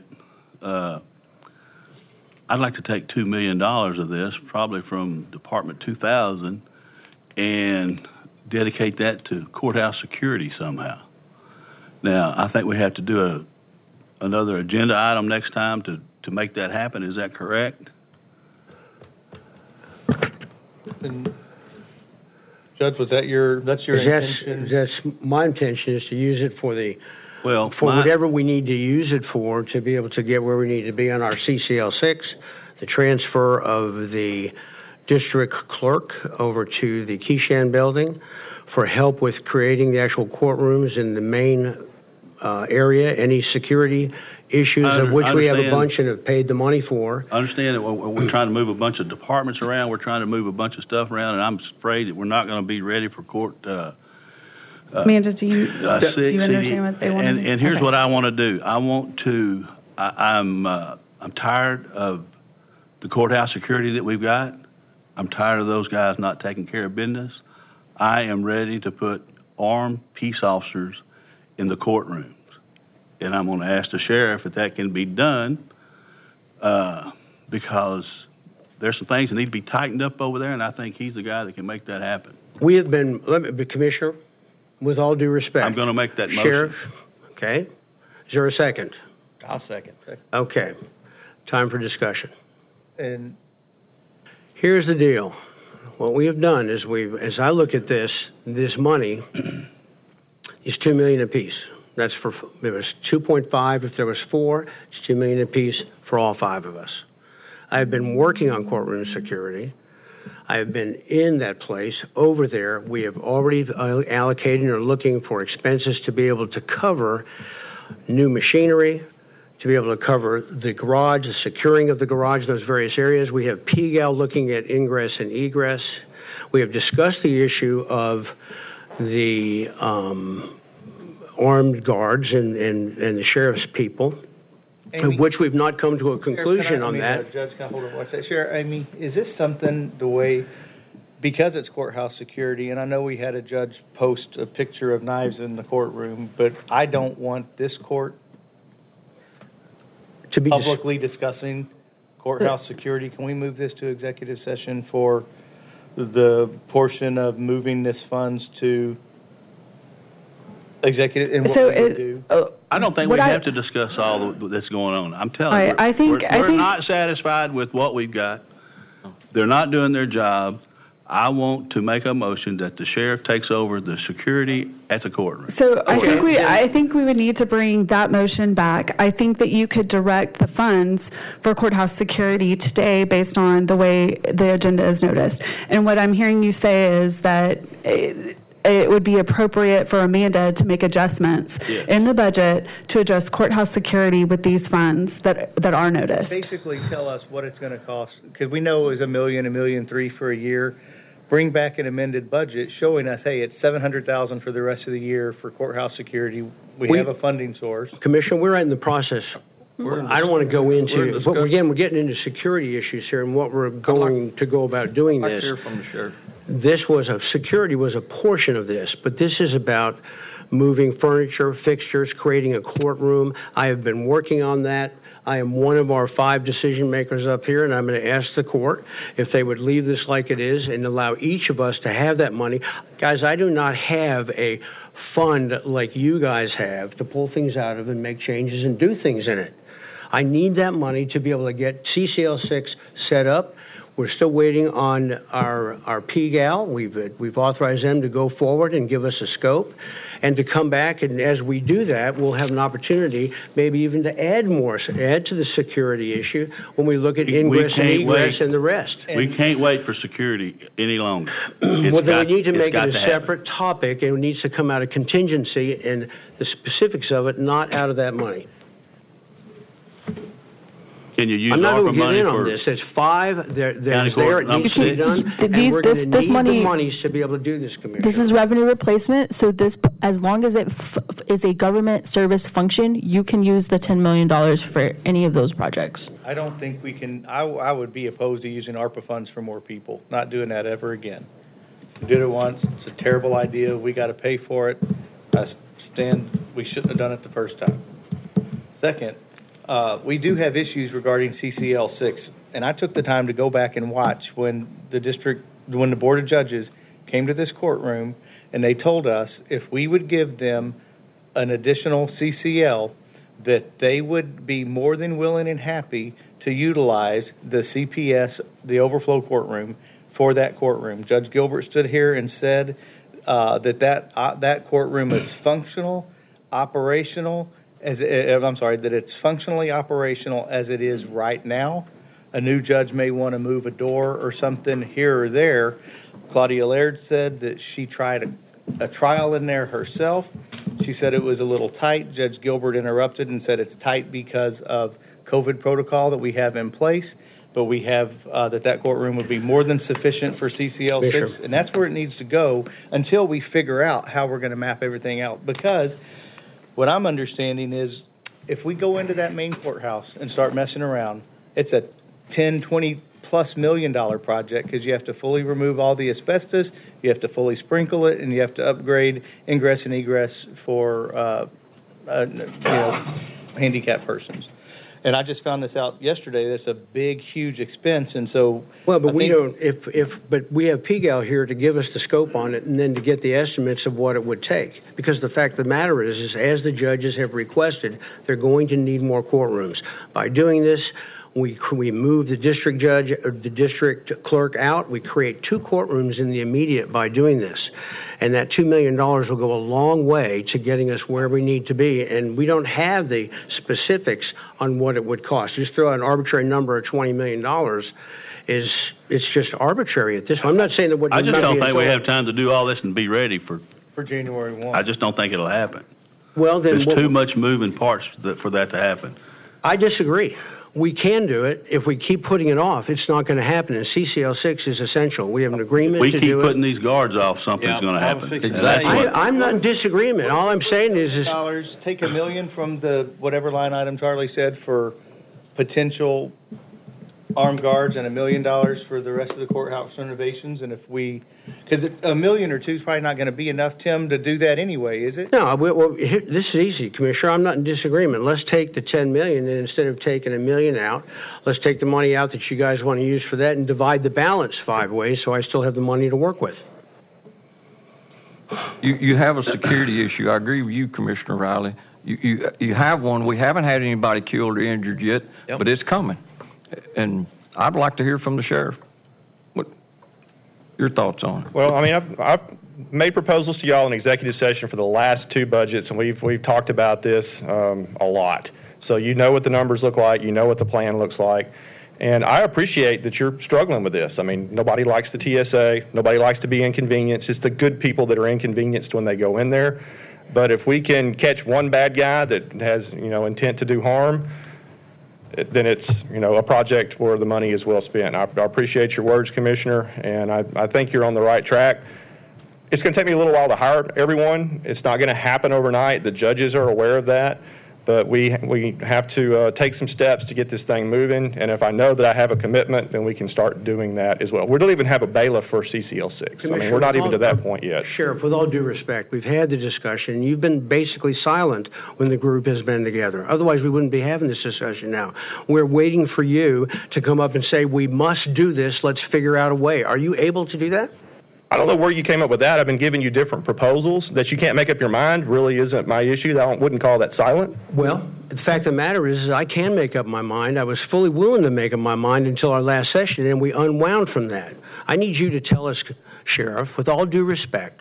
I'd like to take $2 million of this, probably from Department 2000, and dedicate that to courthouse security somehow. Now, I think we have to do another agenda item next time to make that happen. Is that correct? And Judge, that's your intention? That's my intention, is to use it for Well, whatever we need to use it for, to be able to get where we need to be on our CCL 6, the transfer of the district clerk over to the Keyshan building, for help with creating the actual courtrooms in the main area, any security issues of which we have a bunch and have paid the money for. I understand that we're trying to move a bunch of departments around, we're trying to move a bunch of stuff around, and I'm afraid that we're not going to be ready for court. Amanda, do you understand what they want to do? And here's what I want to do. I'm tired of the courthouse security that we've got. I'm tired of those guys not taking care of business. I am ready to put armed peace officers in the courtrooms. And I'm going to ask the sheriff if that can be done, because there's some things that need to be tightened up over there, and I think he's the guy that can make that happen. We have been, Commissioner, with all due respect. I'm going to make that motion. Sheriff, okay. Is there a second? I'll second. Okay. Time for discussion. And here's the deal. What we have done is as I look at this money is $2 million apiece. That's there was 2.5. If there was 4, it's $2 million apiece for all 5 of us. I have been working on courtroom security. I have been in that place over there. We have already allocated and are looking for expenses to be able to cover new machinery, to be able to cover the garage, the securing of the garage, those various areas. We have PGAL looking at ingress and egress. We have discussed the issue of the armed guards and the sheriff's people, Amy, which we've not come to a conclusion on that. Judge, can I hold on one second? Sheriff, Amy, is this something because it's courthouse security, and I know we had a judge post a picture of knives in the courtroom, but I don't want this court to be publicly discussing courthouse security. Can we move this to executive session for the portion of moving this funds to executive, and what we would do? I don't think we have to discuss all that's going on. I'm telling you, we're not satisfied with what we've got. They're not doing their job. I want to make a motion that the sheriff takes over the security at the courtroom. So I think we would need to bring that motion back. I think that you could direct the funds for courthouse security today based on the way the agenda is noticed. And what I'm hearing you say is that it would be appropriate for Amanda to make adjustments in the budget to address courthouse security with these funds that are noticed. Basically tell us what it's going to cost, because we know it was $1 million, $1.3 million for a year. Bring back an amended budget showing us, hey, it's $700,000 for the rest of the year for courthouse security. We have a funding source. Commissioner, we're right in the process. I don't want to go into, but again, we're getting into security issues here and what we're going to go about doing this. I'd hear from the sheriff. Security was a portion of this, but this is about moving furniture, fixtures, creating a courtroom. I have been working on that. I am one of our 5 decision makers up here, and I'm going to ask the court if they would leave this like it is and allow each of us to have that money. Guys, I do not have a fund like you guys have to pull things out of and make changes and do things in it. I need that money to be able to get CCL 6 set up. We're still waiting on our PGAL. We've authorized them to go forward and give us a scope and to come back. And as we do that, we'll have an opportunity maybe even to add to the security issue when we look at ingress and egress and the rest. We can't wait for security any longer. Well, then we need to make it a separate topic, and it needs to come out of contingency and the specifics of it, not out of that money. Can you use I'm not ARPA going to get money in on for this. There's 5. There's there. It needs to be done, and we're going to need the monies to be able to do this, Commissioner. This is revenue replacement, so this, as long as it is a government service function, you can use the $10 million for any of those projects. I don't think we can. I would be opposed to using ARPA funds for more people. Not doing that ever again. We did it once. It's a terrible idea. We got to pay for it. We shouldn't have done it the first time. Second, we do have issues regarding CCL 6, and I took the time to go back and watch when the Board of Judges came to this courtroom, and they told us if we would give them an additional CCL, that they would be more than willing and happy to utilize the CPS, the overflow courtroom, for that courtroom. Judge Gilbert stood here and said that courtroom is functional, operational, that it's functionally operational as it is right now. A new judge may want to move a door or something here or there. Claudia Laird said that she tried a trial in there herself. She said it was a little tight. Judge Gilbert interrupted and said it's tight because of COVID protocol that we have in place, but we have that courtroom would be more than sufficient for CCL 6, and that's where it needs to go until we figure out how we're going to map everything out. Because what I'm understanding is if we go into that main courthouse and start messing around, it's a $10, $20+ million project, because you have to fully remove all the asbestos, you have to fully sprinkle it, and you have to upgrade ingress and egress for handicapped persons. And I just found this out yesterday. That's a big, huge expense, and so. Well, but we don't. But we have PGAL here to give us the scope on it, and then to get the estimates of what it would take. Because the fact of the matter is as the judges have requested, they're going to need more courtrooms. By doing this, we move the district judge or the district clerk out. We create 2 courtrooms in the immediate by doing this. And that $2 million will go a long way to getting us where we need to be. And we don't have the specifics on what it would cost. Just throw out an arbitrary number of $20 million it's just arbitrary at this point. I'm not saying that what I just don't think we have time to do all this and be ready for January 1. I just don't think it'll happen. Well, then there's too much moving parts for that to happen. I disagree. We can do it. If we keep putting it off, it's not going to happen. And CCL 6 is essential. We have an agreement to do it. We keep putting these guards off, something's going to happen. Exactly. I'm not in disagreement. All I'm saying is take $1 million from the whatever line item Charlie said for potential armed guards and $1 million for the rest of the courthouse renovations. And if because $1 million or $2 is probably not going to be enough, Tim, to do that anyway, is it? No. Well, this is easy, Commissioner. I'm not in disagreement. Let's take the $10 million, and instead of taking $1 million out, let's take the money out that you guys want to use for that and divide the balance 5 ways, so I still have the money to work with. You have a security issue. I agree with you, Commissioner Riley. You have one. We haven't had anybody killed or injured yet, but it's coming. And I'd like to hear from the sheriff. What your thoughts on it? Well, I mean, I've made proposals to y'all in executive session for the last 2 budgets, and we've talked about this a lot. So you know what the numbers look like. You know what the plan looks like. And I appreciate that you're struggling with this. I mean, nobody likes the TSA. Nobody likes to be inconvenienced. It's the good people that are inconvenienced when they go in there. But if we can catch one bad guy that has, intent to do harm, then it's, a project where the money is well spent. I appreciate your words, Commissioner, and I think you're on the right track. It's going to take me a little while to hire everyone. It's not going to happen overnight. The judges are aware of that. But we have to take some steps to get this thing moving, and if I know that I have a commitment, then we can start doing that as well. We don't even have a bailiff for CCL 6. I mean, we're not even to that point yet. Sheriff, with all due respect, we've had the discussion. You've been basically silent when the group has been together. Otherwise, we wouldn't be having this discussion now. We're waiting for you to come up and say, we must do this. Let's figure out a way. Are you able to do that? I don't know where you came up with that. I've been giving you different proposals. That you can't make up your mind really isn't my issue. I wouldn't call that silent. Well, the fact of the matter is I can make up my mind. I was fully willing to make up my mind until our last session, and we unwound from that. I need you to tell us, Sheriff, with all due respect,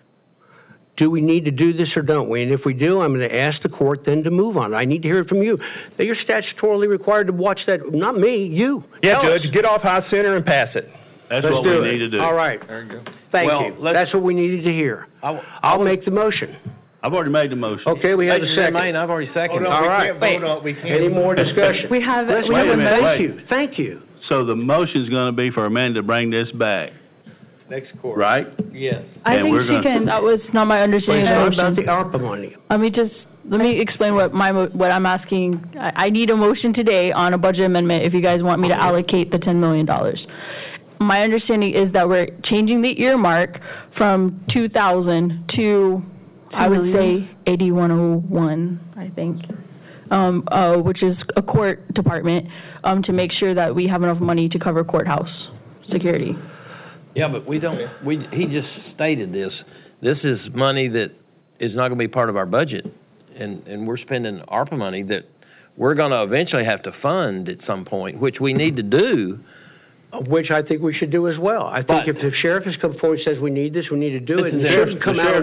do we need to do this or don't we? And if we do, I'm going to ask the court then to move on. I need to hear it from you. You're statutorily required to watch that. Not me, you. Yeah, Judge, get off high center and pass it. That's what we need to do. All right. There you go. Thank you. That's what we needed to hear. I'll make the motion. I've already made the motion. Okay, we have a second. I've already seconded. All right. Any more discussion? We have a motion. Thank you. So the motion's going to be for Amanda to bring this back. Next quarter. Right? Yes. I think she can. That was not my understanding of the motion. About the ARPA money. Let me explain what I'm asking. I need a motion today on a budget amendment if you guys want me to allocate the $10 million. My understanding is that we're changing the earmark from 2,000 to, I would say, 8101, I think, which is a court department, to make sure that we have enough money to cover courthouse security. Yeah, but he just stated this. This is money that is not going to be part of our budget and we're spending ARPA money that we're gonna eventually have to fund at some point, which we need to do. Which I think we should do as well. I think if the sheriff has come forward and says we need this, we need to do it. And it shouldn't come out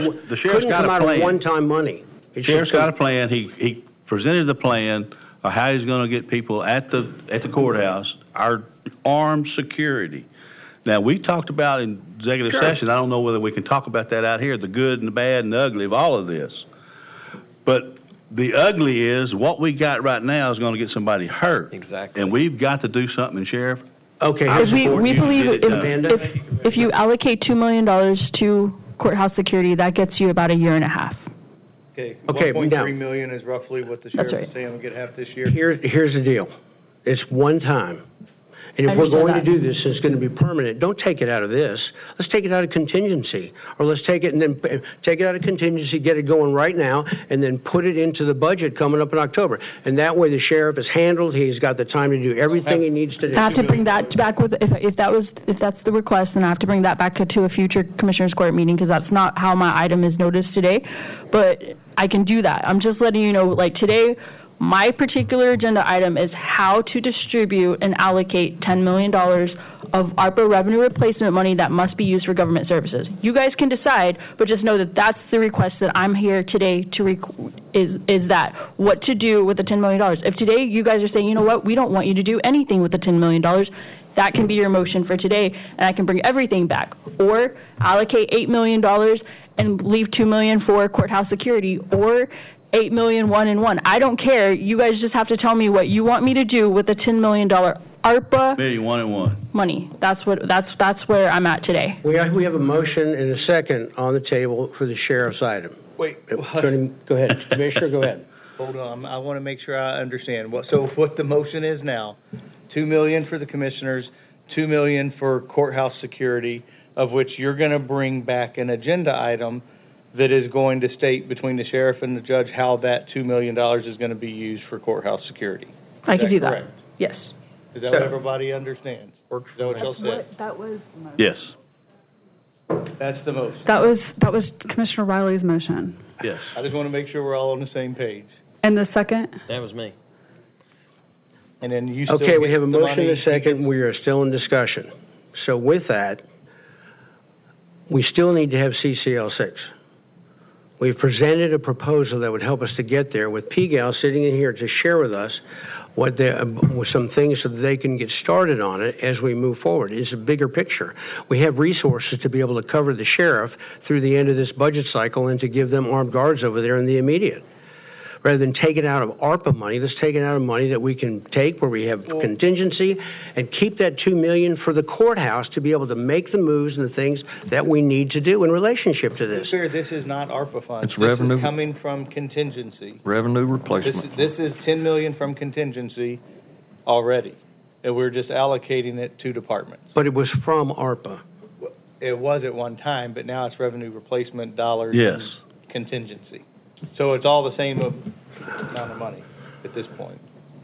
of one-time money. The sheriff's got a plan. He presented the plan of how he's going to get people at the courthouse, our armed security. Now, we talked about in executive session, I don't know whether we can talk about that out here, the good and the bad and the ugly of all of this. But the ugly is what we got right now is going to get somebody hurt. Exactly. And we've got to do something, Sheriff. Okay. We believe if you allocate $2 million to courthouse security, that gets you about a year and a half. Okay, Okay, 1.3 million is roughly what the sheriff is saying we get half this year. Here's the deal. It's one time. And if we're going to do this, it's going to be permanent. Don't take it out of this. Let's take it out of contingency. Or let's take it and then take it out of contingency, get it going right now, and then put it into the budget coming up in October. And that way the sheriff is handled. He's got the time to do everything he needs to do. I have to bring that back with, if that's the request, then I have to bring that back to a future Commissioners Court meeting, because that's not how my item is noticed today. But I can do that. I'm just letting you know, like today, my particular agenda item is how to distribute and allocate $10 million of ARPA revenue replacement money that must be used for government services. You guys can decide, but just know that that's the request that I'm here today to is that what to do with the $10 million. If today you guys are saying, you know what, we don't want you to do anything with the $10 million, that can be your motion for today, and I can bring everything back. Or allocate $8 million and leave $2 million for courthouse security, or $8 million, 1 and 1. I don't care. You guys just have to tell me what you want me to do with the $10 million ARPA Million, 1 and 1. money. That's where I'm at today. We have a motion and a second on the table for the sheriff's item. Wait. Go ahead. Commissioner, go ahead. Hold on, I want to make sure I understand. So what the motion is now, $2 million for the commissioners, $2 million for courthouse security, of which you're going to bring back an agenda item that is going to state between the sheriff and the judge how that $2 million is going to be used for courthouse security. I can do that. Correct? Yes. Is that what everybody understands? Is that what y'all said? That was the motion. Yes. That's the motion. That was Commissioner Riley's motion. Yes. I just want to make sure we're all on the same page. And the second? That was me. And then you still Okay, we get have a the motion and money. a second. We are still in discussion. So with that, we still need to have CCL 6. We've presented a proposal that would help us to get there, with PGAL sitting in here to share with us with some things so that they can get started on it as we move forward. It's a bigger picture. We have resources to be able to cover the sheriff through the end of this budget cycle and to give them armed guards over there in the immediate. Rather than take it out of ARPA money, let's take it out of money that we can take where we have contingency and keep that $2 million for the courthouse to be able to make the moves and the things that we need to do in relationship to this. This is not ARPA funds. It's revenue. This is coming from contingency. Revenue replacement. This is $10 million from contingency already, and we're just allocating it to departments. But it was from ARPA. It was at one time, but now it's revenue replacement dollars. Yes. And contingency. So it's all the same amount of money at this point.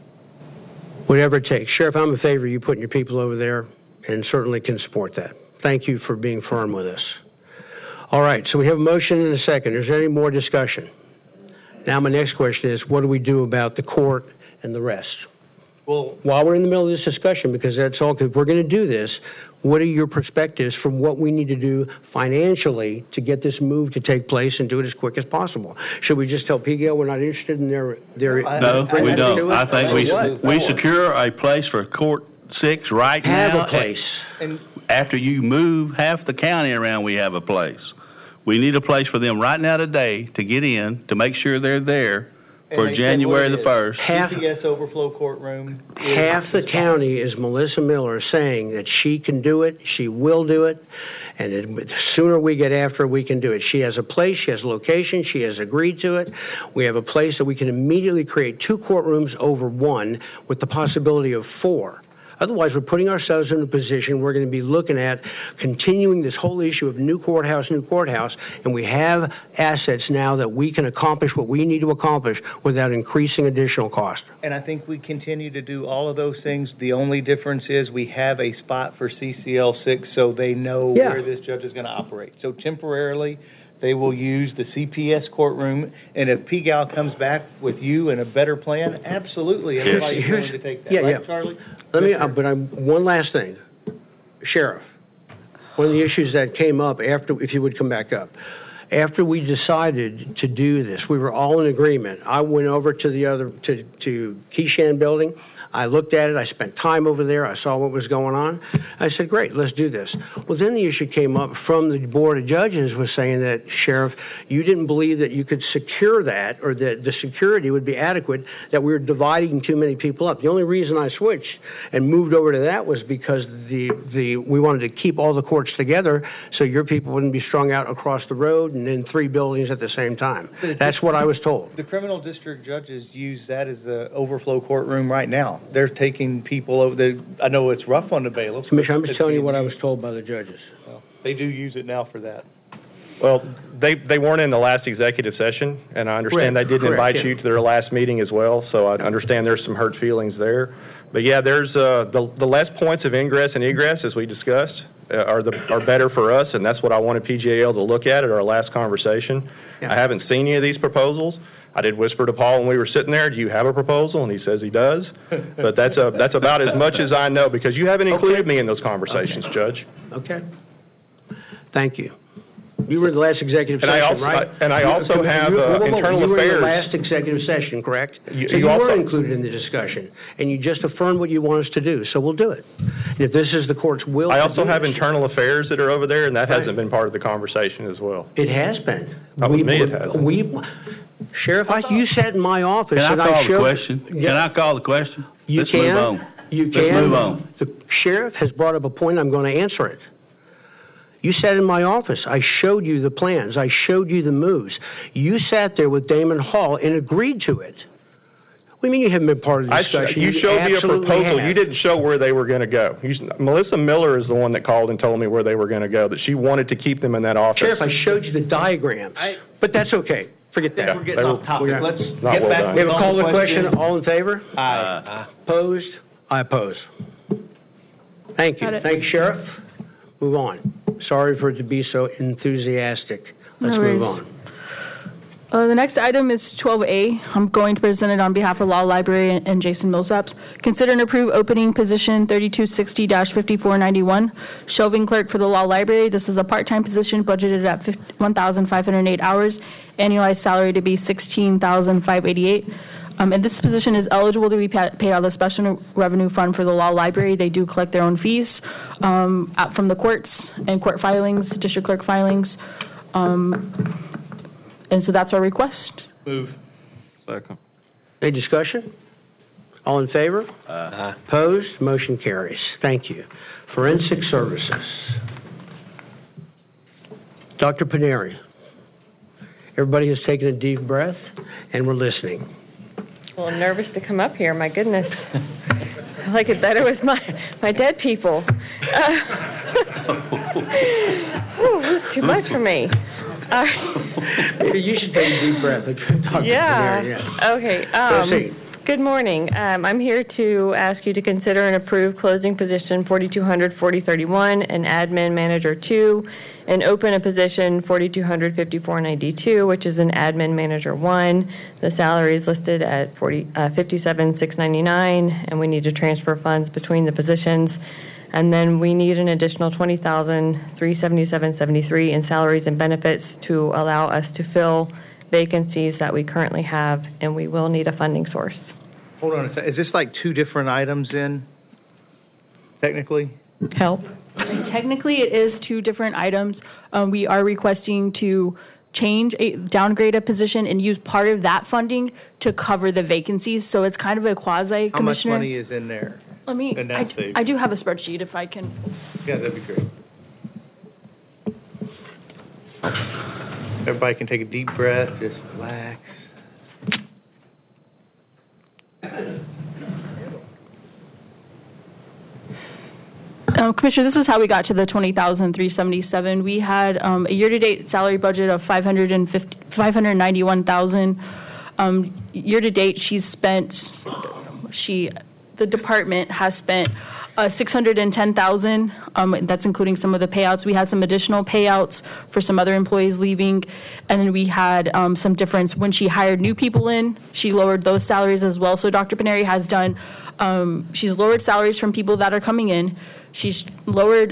Whatever it takes. Sheriff, I'm in favor of you putting your people over there and certainly can support that. Thank you for being firm with us. All right, so we have a motion and a second. Is there any more discussion? Now my next question is, what do we do about the court and the rest? Well, while we're in the middle of this discussion, because that's all, if we're going to do this, what are your perspectives from what we need to do financially to get this move to take place and do it as quick as possible? Should we just tell PGL we're not interested in their No, we don't. I think we secure a place for Court 6 right now. Have a place. After you move half the county around, we have a place. We need a place for them right now today to get in, to make sure they're there for January the 1st. CPS overflow courtroom. Half the county is Melissa Miller saying that she can do it, she will do it, and the sooner we get after it, we can do it. She has a place, she has a location, she has agreed to it. We have a place that we can immediately create 2 courtrooms over 1 with the possibility of 4. Otherwise, we're putting ourselves in a position we're going to be looking at continuing this whole issue of new courthouse, and we have assets now that we can accomplish what we need to accomplish without increasing additional cost. And I think we continue to do all of those things. The only difference is we have a spot for CCL 6 so they know where this judge is going to operate. So temporarily, they will use the CPS courtroom, and if PGAL comes back with you and a better plan, absolutely, everybody's willing to take that, right, Charlie? One last thing. Sheriff, one of the issues that came up after, if you would come back up, after we decided to do this, we were all in agreement. I went over to to Keyshan Building. I looked at it. I spent time over there. I saw what was going on. I said, great, let's do this. Well, then the issue came up from the Board of Judges was saying that, Sheriff, you didn't believe that you could secure that or that the security would be adequate, that we were dividing too many people up. The only reason I switched and moved over to that was because we wanted to keep all the courts together so your people wouldn't be strung out across the road and in 3 buildings at the same time. That's what I was told. The criminal district judges use that as the overflow courtroom right now. They're taking people over. I know it's rough on the bailiffs. Commissioner, I'm just telling you what I was told by the judges. Well, they do use it now for that. Well, they weren't in the last executive session, and I understand they did invite you to their last meeting as well, so I understand there's some hurt feelings there. But yeah, there's the less points of ingress and egress, as we discussed, are better for us, and that's what I wanted PGAL to look at our last conversation. Yeah. I haven't seen any of these proposals. I did whisper to Paul when we were sitting there, do you have a proposal? And he says he does. But that's about as much as I know, because you haven't included me in those conversations, Judge. Okay. Thank you. You were in the last executive session, right? And I also have internal affairs. You were in the last executive session, correct? You were included in the discussion, and you just affirmed what you want us to do, so we'll do it. And if this is the court's will... I also have internal affairs that are over there, and that hasn't been part of the conversation as well. It has been. Not with me, it hasn't. Sheriff, you sat in my office. Can I call the question? Can I call the question? Let's move on. You can. Let's move on. The sheriff has brought up a point. I'm going to answer it. You sat in my office. I showed you the plans. I showed you the moves. You sat there with Damon Hall and agreed to it. What do you mean you haven't been part of the discussion? You showed me a proposal. You didn't show where they were going to go. Melissa Miller is the one that called and told me where they were going to go, that she wanted to keep them in that office. Sheriff, I showed you the diagrams. But that's okay. Forget that. We're getting off topic. Let's get back. We have a call to question. All in favor? Aye. Opposed? I oppose. Thank you. Thank you, Sheriff. Move on. Sorry for it to be so enthusiastic. Let's move on. The next item is 12A. I'm going to present it on behalf of Law Library and Jason Millsaps. Consider and approve opening position 3260-5491, shelving clerk for the Law Library. This is a part-time position budgeted at 1,508 hours, annualized salary to be $16,588. And this position is eligible to be paid out of the Special Revenue Fund for the Law Library. They do collect their own fees from the courts and court filings, district clerk filings. And so that's our request. Move. Second. Any discussion? All in favor? Opposed? Motion carries. Thank you. Forensic Services. Dr. Paneri. Everybody has taken a deep breath, and we're listening. Well, I'm nervous to come up here. My goodness. I like it better with my dead people. It's too much for me. You should take a deep breath. Yeah. Okay. Good morning. I'm here to ask you to consider and approve closing position 4200-4031 and admin manager 2, and open a position 4200-5492, which is an admin manager 1. The salary is listed at $57,699, and we need to transfer funds between the positions. And then we need an additional $20,377.73 in salaries and benefits to allow us to fill vacancies that we currently have, and we will need a funding source. Hold on a second. Is this like two different items in, technically? Help. Technically, it is two different items. We are requesting to downgrade a position and use part of that funding to cover the vacancies. So it's kind of a quasi-commissioner. How much money is in there? I do have a spreadsheet if I can. Yeah, that'd be great. Everybody can take a deep breath, just relax. Commissioner, this is how we got to the $20,377. We had a year-to-date salary budget of $591,000. Year-to-date, the department has spent $610,000. That's including some of the payouts. We had some additional payouts for some other employees leaving, and then we had some difference when she hired new people in. She lowered those salaries as well. So Dr. Paneri has done. She's lowered salaries from people that are coming in. She's lowered,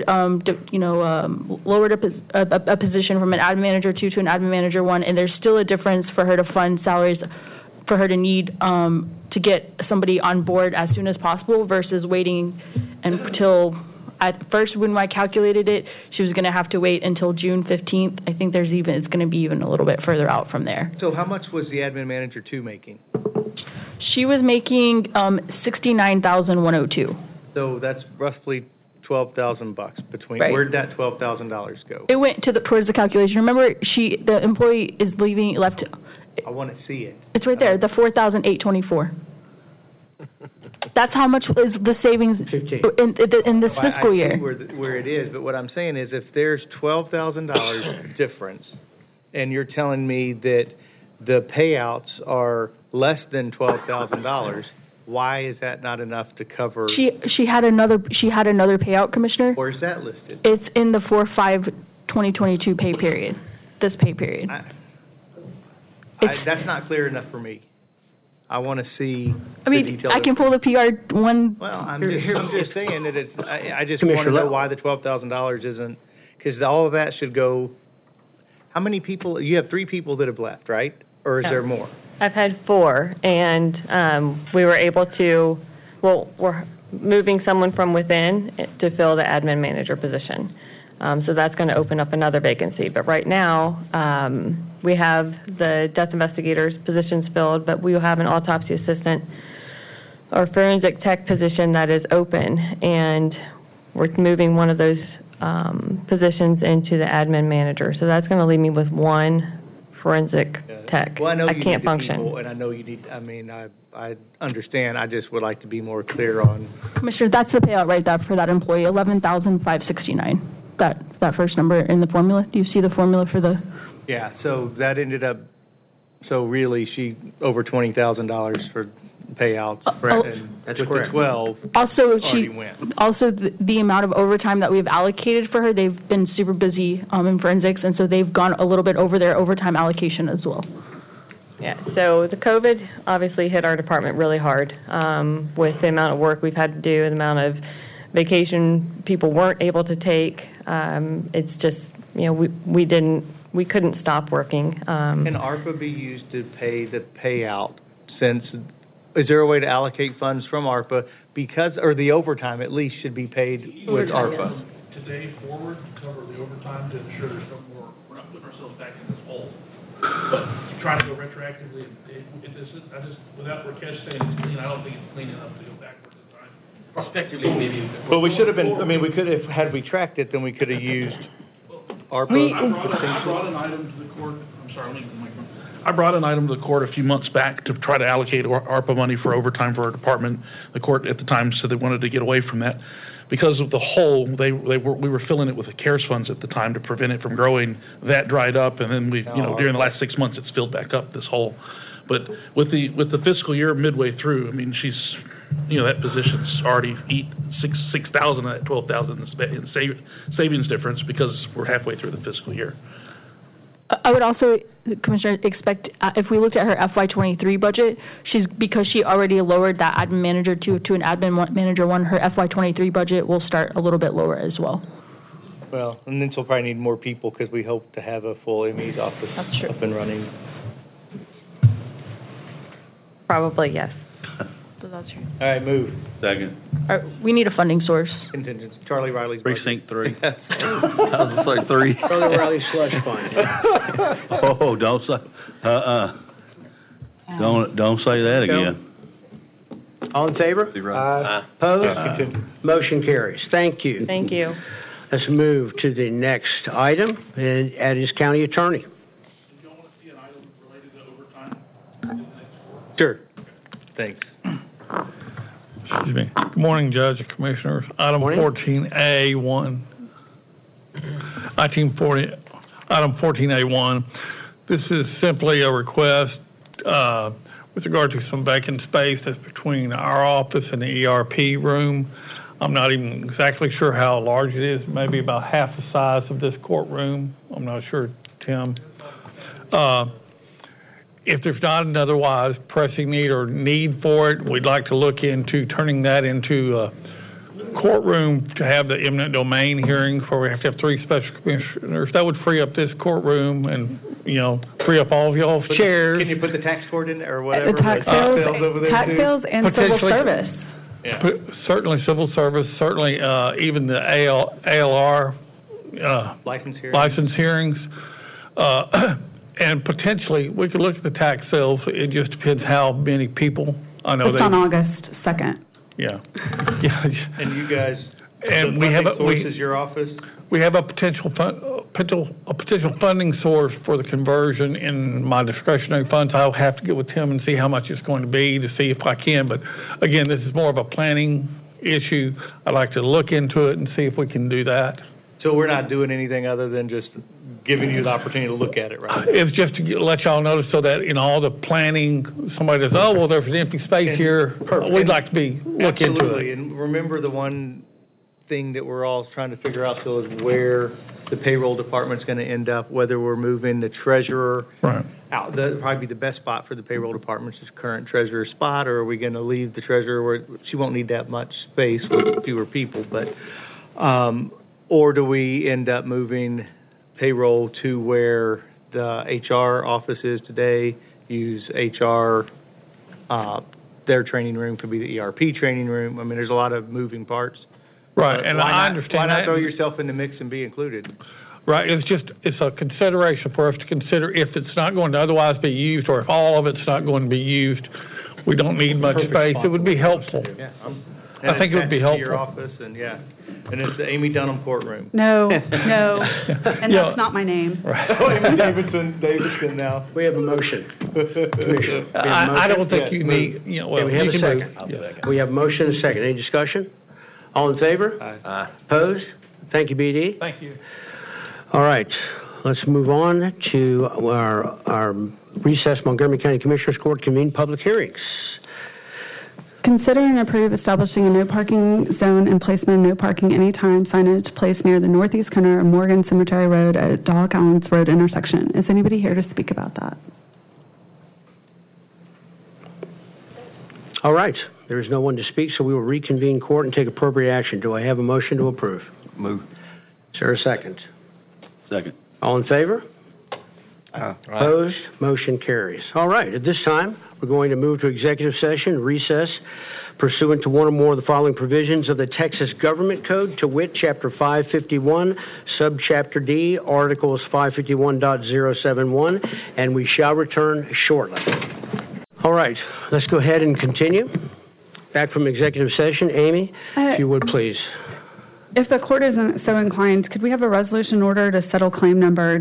lowered a position from an admin manager 2 to an admin manager 1, and there's still a difference for her to fund salaries, for her to need to get somebody on board as soon as possible versus waiting until, at first when I calculated it, she was going to have to wait until June 15th. I think it's going to be even a little bit further out from there. So how much was the admin manager 2 making? She was making $69,102. So that's roughly $12,000 between. Right. Where'd that $12,000 go? It went towards the calculation. Remember, the employee is left. I want to see it. It's right there, the $4,824. That's how much is the savings in this fiscal year. I see where it is, but what I'm saying is if there's $12,000 difference, and you're telling me that the payouts are less than $12,000, why is that not enough to cover? She had another payout, Commissioner. Where's that listed? It's in the 4/5/2022 pay period. This pay period. That's not clear enough for me. I want to see. I mean, I can pull the PR one. Well, I'm just saying that it's. I just want to know why the $12,000 isn't, because all of that should go. How many people? You have 3 people that have left, right? Or is there more? I've had 4, and we were able to. Well, we're moving someone from within to fill the admin manager position. So that's going to open up another vacancy. But right now, we have the death investigator's positions filled, but we will have an autopsy assistant or forensic tech position that is open, and we're moving one of those positions into the admin manager. So that's going to leave me with 1 forensic tech. Well, I know you can't need function. People, and I know you need. I mean, I understand. I just would like to be more clear on. Commissioner, that's the payout right there for that employee, $11,569. That first number in the formula. Do you see the formula for the? Yeah. So that ended up. So really, she over $20,000 for payouts. That's with correct. The 12. Also, the amount of overtime that we've allocated for her. They've been super busy in forensics, and so they've gone a little bit over their overtime allocation as well. Yeah, so the COVID obviously hit our department really hard with the amount of work we've had to do, the amount of vacation people weren't able to take. It's just, we couldn't stop working. Can ARPA be used to pay the payout? Is there a way to allocate funds from ARPA or the overtime at least should be paid with ARPA? Yes. Today forward, cover the overtime to ensure there's no more, we're not putting ourselves back in this hole. But trying to go retroactively, without Rakesh saying it's clean, I don't think it's clean enough to go backwards in time. Prospectively, maybe. Well, we should have been, we could have, had we tracked it, then we could have used ARPA. I brought an item to the court, I'm sorry, let me get the microphone. I brought an item to the court a few months back to try to allocate ARPA money for overtime for our department. The court at the time said they wanted to get away from that. Because of the hole, we were filling it with the CARES funds at the time to prevent it from growing. That dried up, and then during the last 6 months, it's filled back up, this hole. But with the fiscal year midway through, I mean, she's, that position's already eat $6,000 of that $12,000 in savings difference because we're halfway through the fiscal year. I would also, Commissioner, expect if we looked at her FY23 budget, because she already lowered that admin manager to an admin manager 1, her FY23 budget will start a little bit lower as well. Well, and then she'll probably need more people because we hope to have a full ME's office up and running. Probably, yes. So that's true. All right, move. Second. We need a funding source. Contingency. Charlie Riley's Precinct 3. I was like 3. Charlie Riley slush fund. Oh, don't say, don't say that again. All in favor? Opposed? Motion carries. Thank you. Thank you. Let's move to the next item, and that is County Attorney. Sure. Thanks. Excuse me. Good morning, Judge and Commissioners. Item 14A1. Item 14A1. This is simply a request with regard to some vacant space that's between our office and the ERP room. I'm not even exactly sure how large it is, maybe about half the size of this courtroom. I'm not sure, Tim. If there's not an otherwise pressing need or need for it, we'd like to look into turning that into a courtroom to have the eminent domain hearings where we have to have 3 special commissioners. That would free up this courtroom and, free up all of y'all's chairs. Can you put the tax court in there or whatever? The tax sales, over there tax too? sales and civil service. Yeah. Certainly civil service, certainly even the ALR license hearings. And potentially, we could look at the tax sales. It just depends how many people. I know it's on August 2nd. Yeah. And you guys, and we have your office? We have a potential funding source for the conversion in my discretionary funds. I'll have to get with Tim and see how much it's going to be to see if I can. But again, this is more of a planning issue. I'd like to look into it and see if we can do that. So we're not doing anything other than just giving you the opportunity to look at it, right? It's just to let y'all notice so that in all the planning, somebody says, oh, well, there's an empty space here. We'd like to look into it. Absolutely. And remember, the one thing that we're all trying to figure out still is where the payroll department's going to end up, whether we're moving the treasurer out. That'd probably be the best spot for the payroll department's current treasurer spot, or are we going to leave the treasurer where she won't need that much space with fewer people, but or do we end up moving payroll to where the HR office is today, use HR, their training room could be the ERP training room. I mean, there's a lot of moving parts. Right, and I understand that. Why not throw yourself in the mix and be included? Right, it's a consideration for us to consider if it's not going to otherwise be used, or if all of it's not going to be used. We don't need much space. It would be helpful. Yeah, I think it would be helpful. Your office and and it's the Amy Dunham courtroom. No, and that's not my name. Right. Oh, Amy Davidson now. We have a motion. I don't think you need, we have a second. We have a motion and a second. Any discussion? All in favor? Aye. Opposed? Thank you, BD. Thank you. All right, let's move on to our recessed Montgomery County Commissioners Court convened public hearings. Consider and approve establishing a no parking zone and placement of no parking anytime signage placed near the northeast corner of Morgan Cemetery Road at Dog Allens Road intersection. Is anybody here to speak about that? All right, there is no one to speak, so we will reconvene court and take appropriate action. Do I have a motion to approve? Move. Is there a second? Second. All in favor? Opposed? Motion carries. All right, at this time, we're going to move to executive session, recess, pursuant to one or more of the following provisions of the Texas Government Code, to wit, Chapter 551, Subchapter D, Articles 551.071, and we shall return shortly. All right, let's go ahead and continue. Back from executive session. Amy, if you would, please. If the court isn't so inclined, could we have a resolution order to settle claim number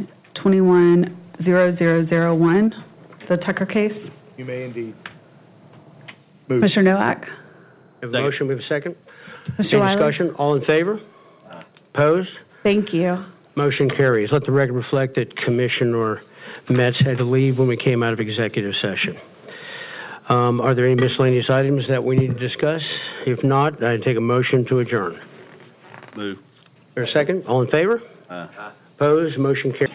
D210001, the Tucker case? You may indeed. Move. Commissioner Nowak? We have a motion, we have a second. Mr. Any Wiley? discussion? All in favor? Opposed? Thank you. Motion carries. Let the record reflect that Commissioner Metz had to leave when we came out of executive session. Are there any miscellaneous items that we need to discuss? If not, I take a motion to adjourn. Move. Is there a second? All in favor? Opposed? Motion carries.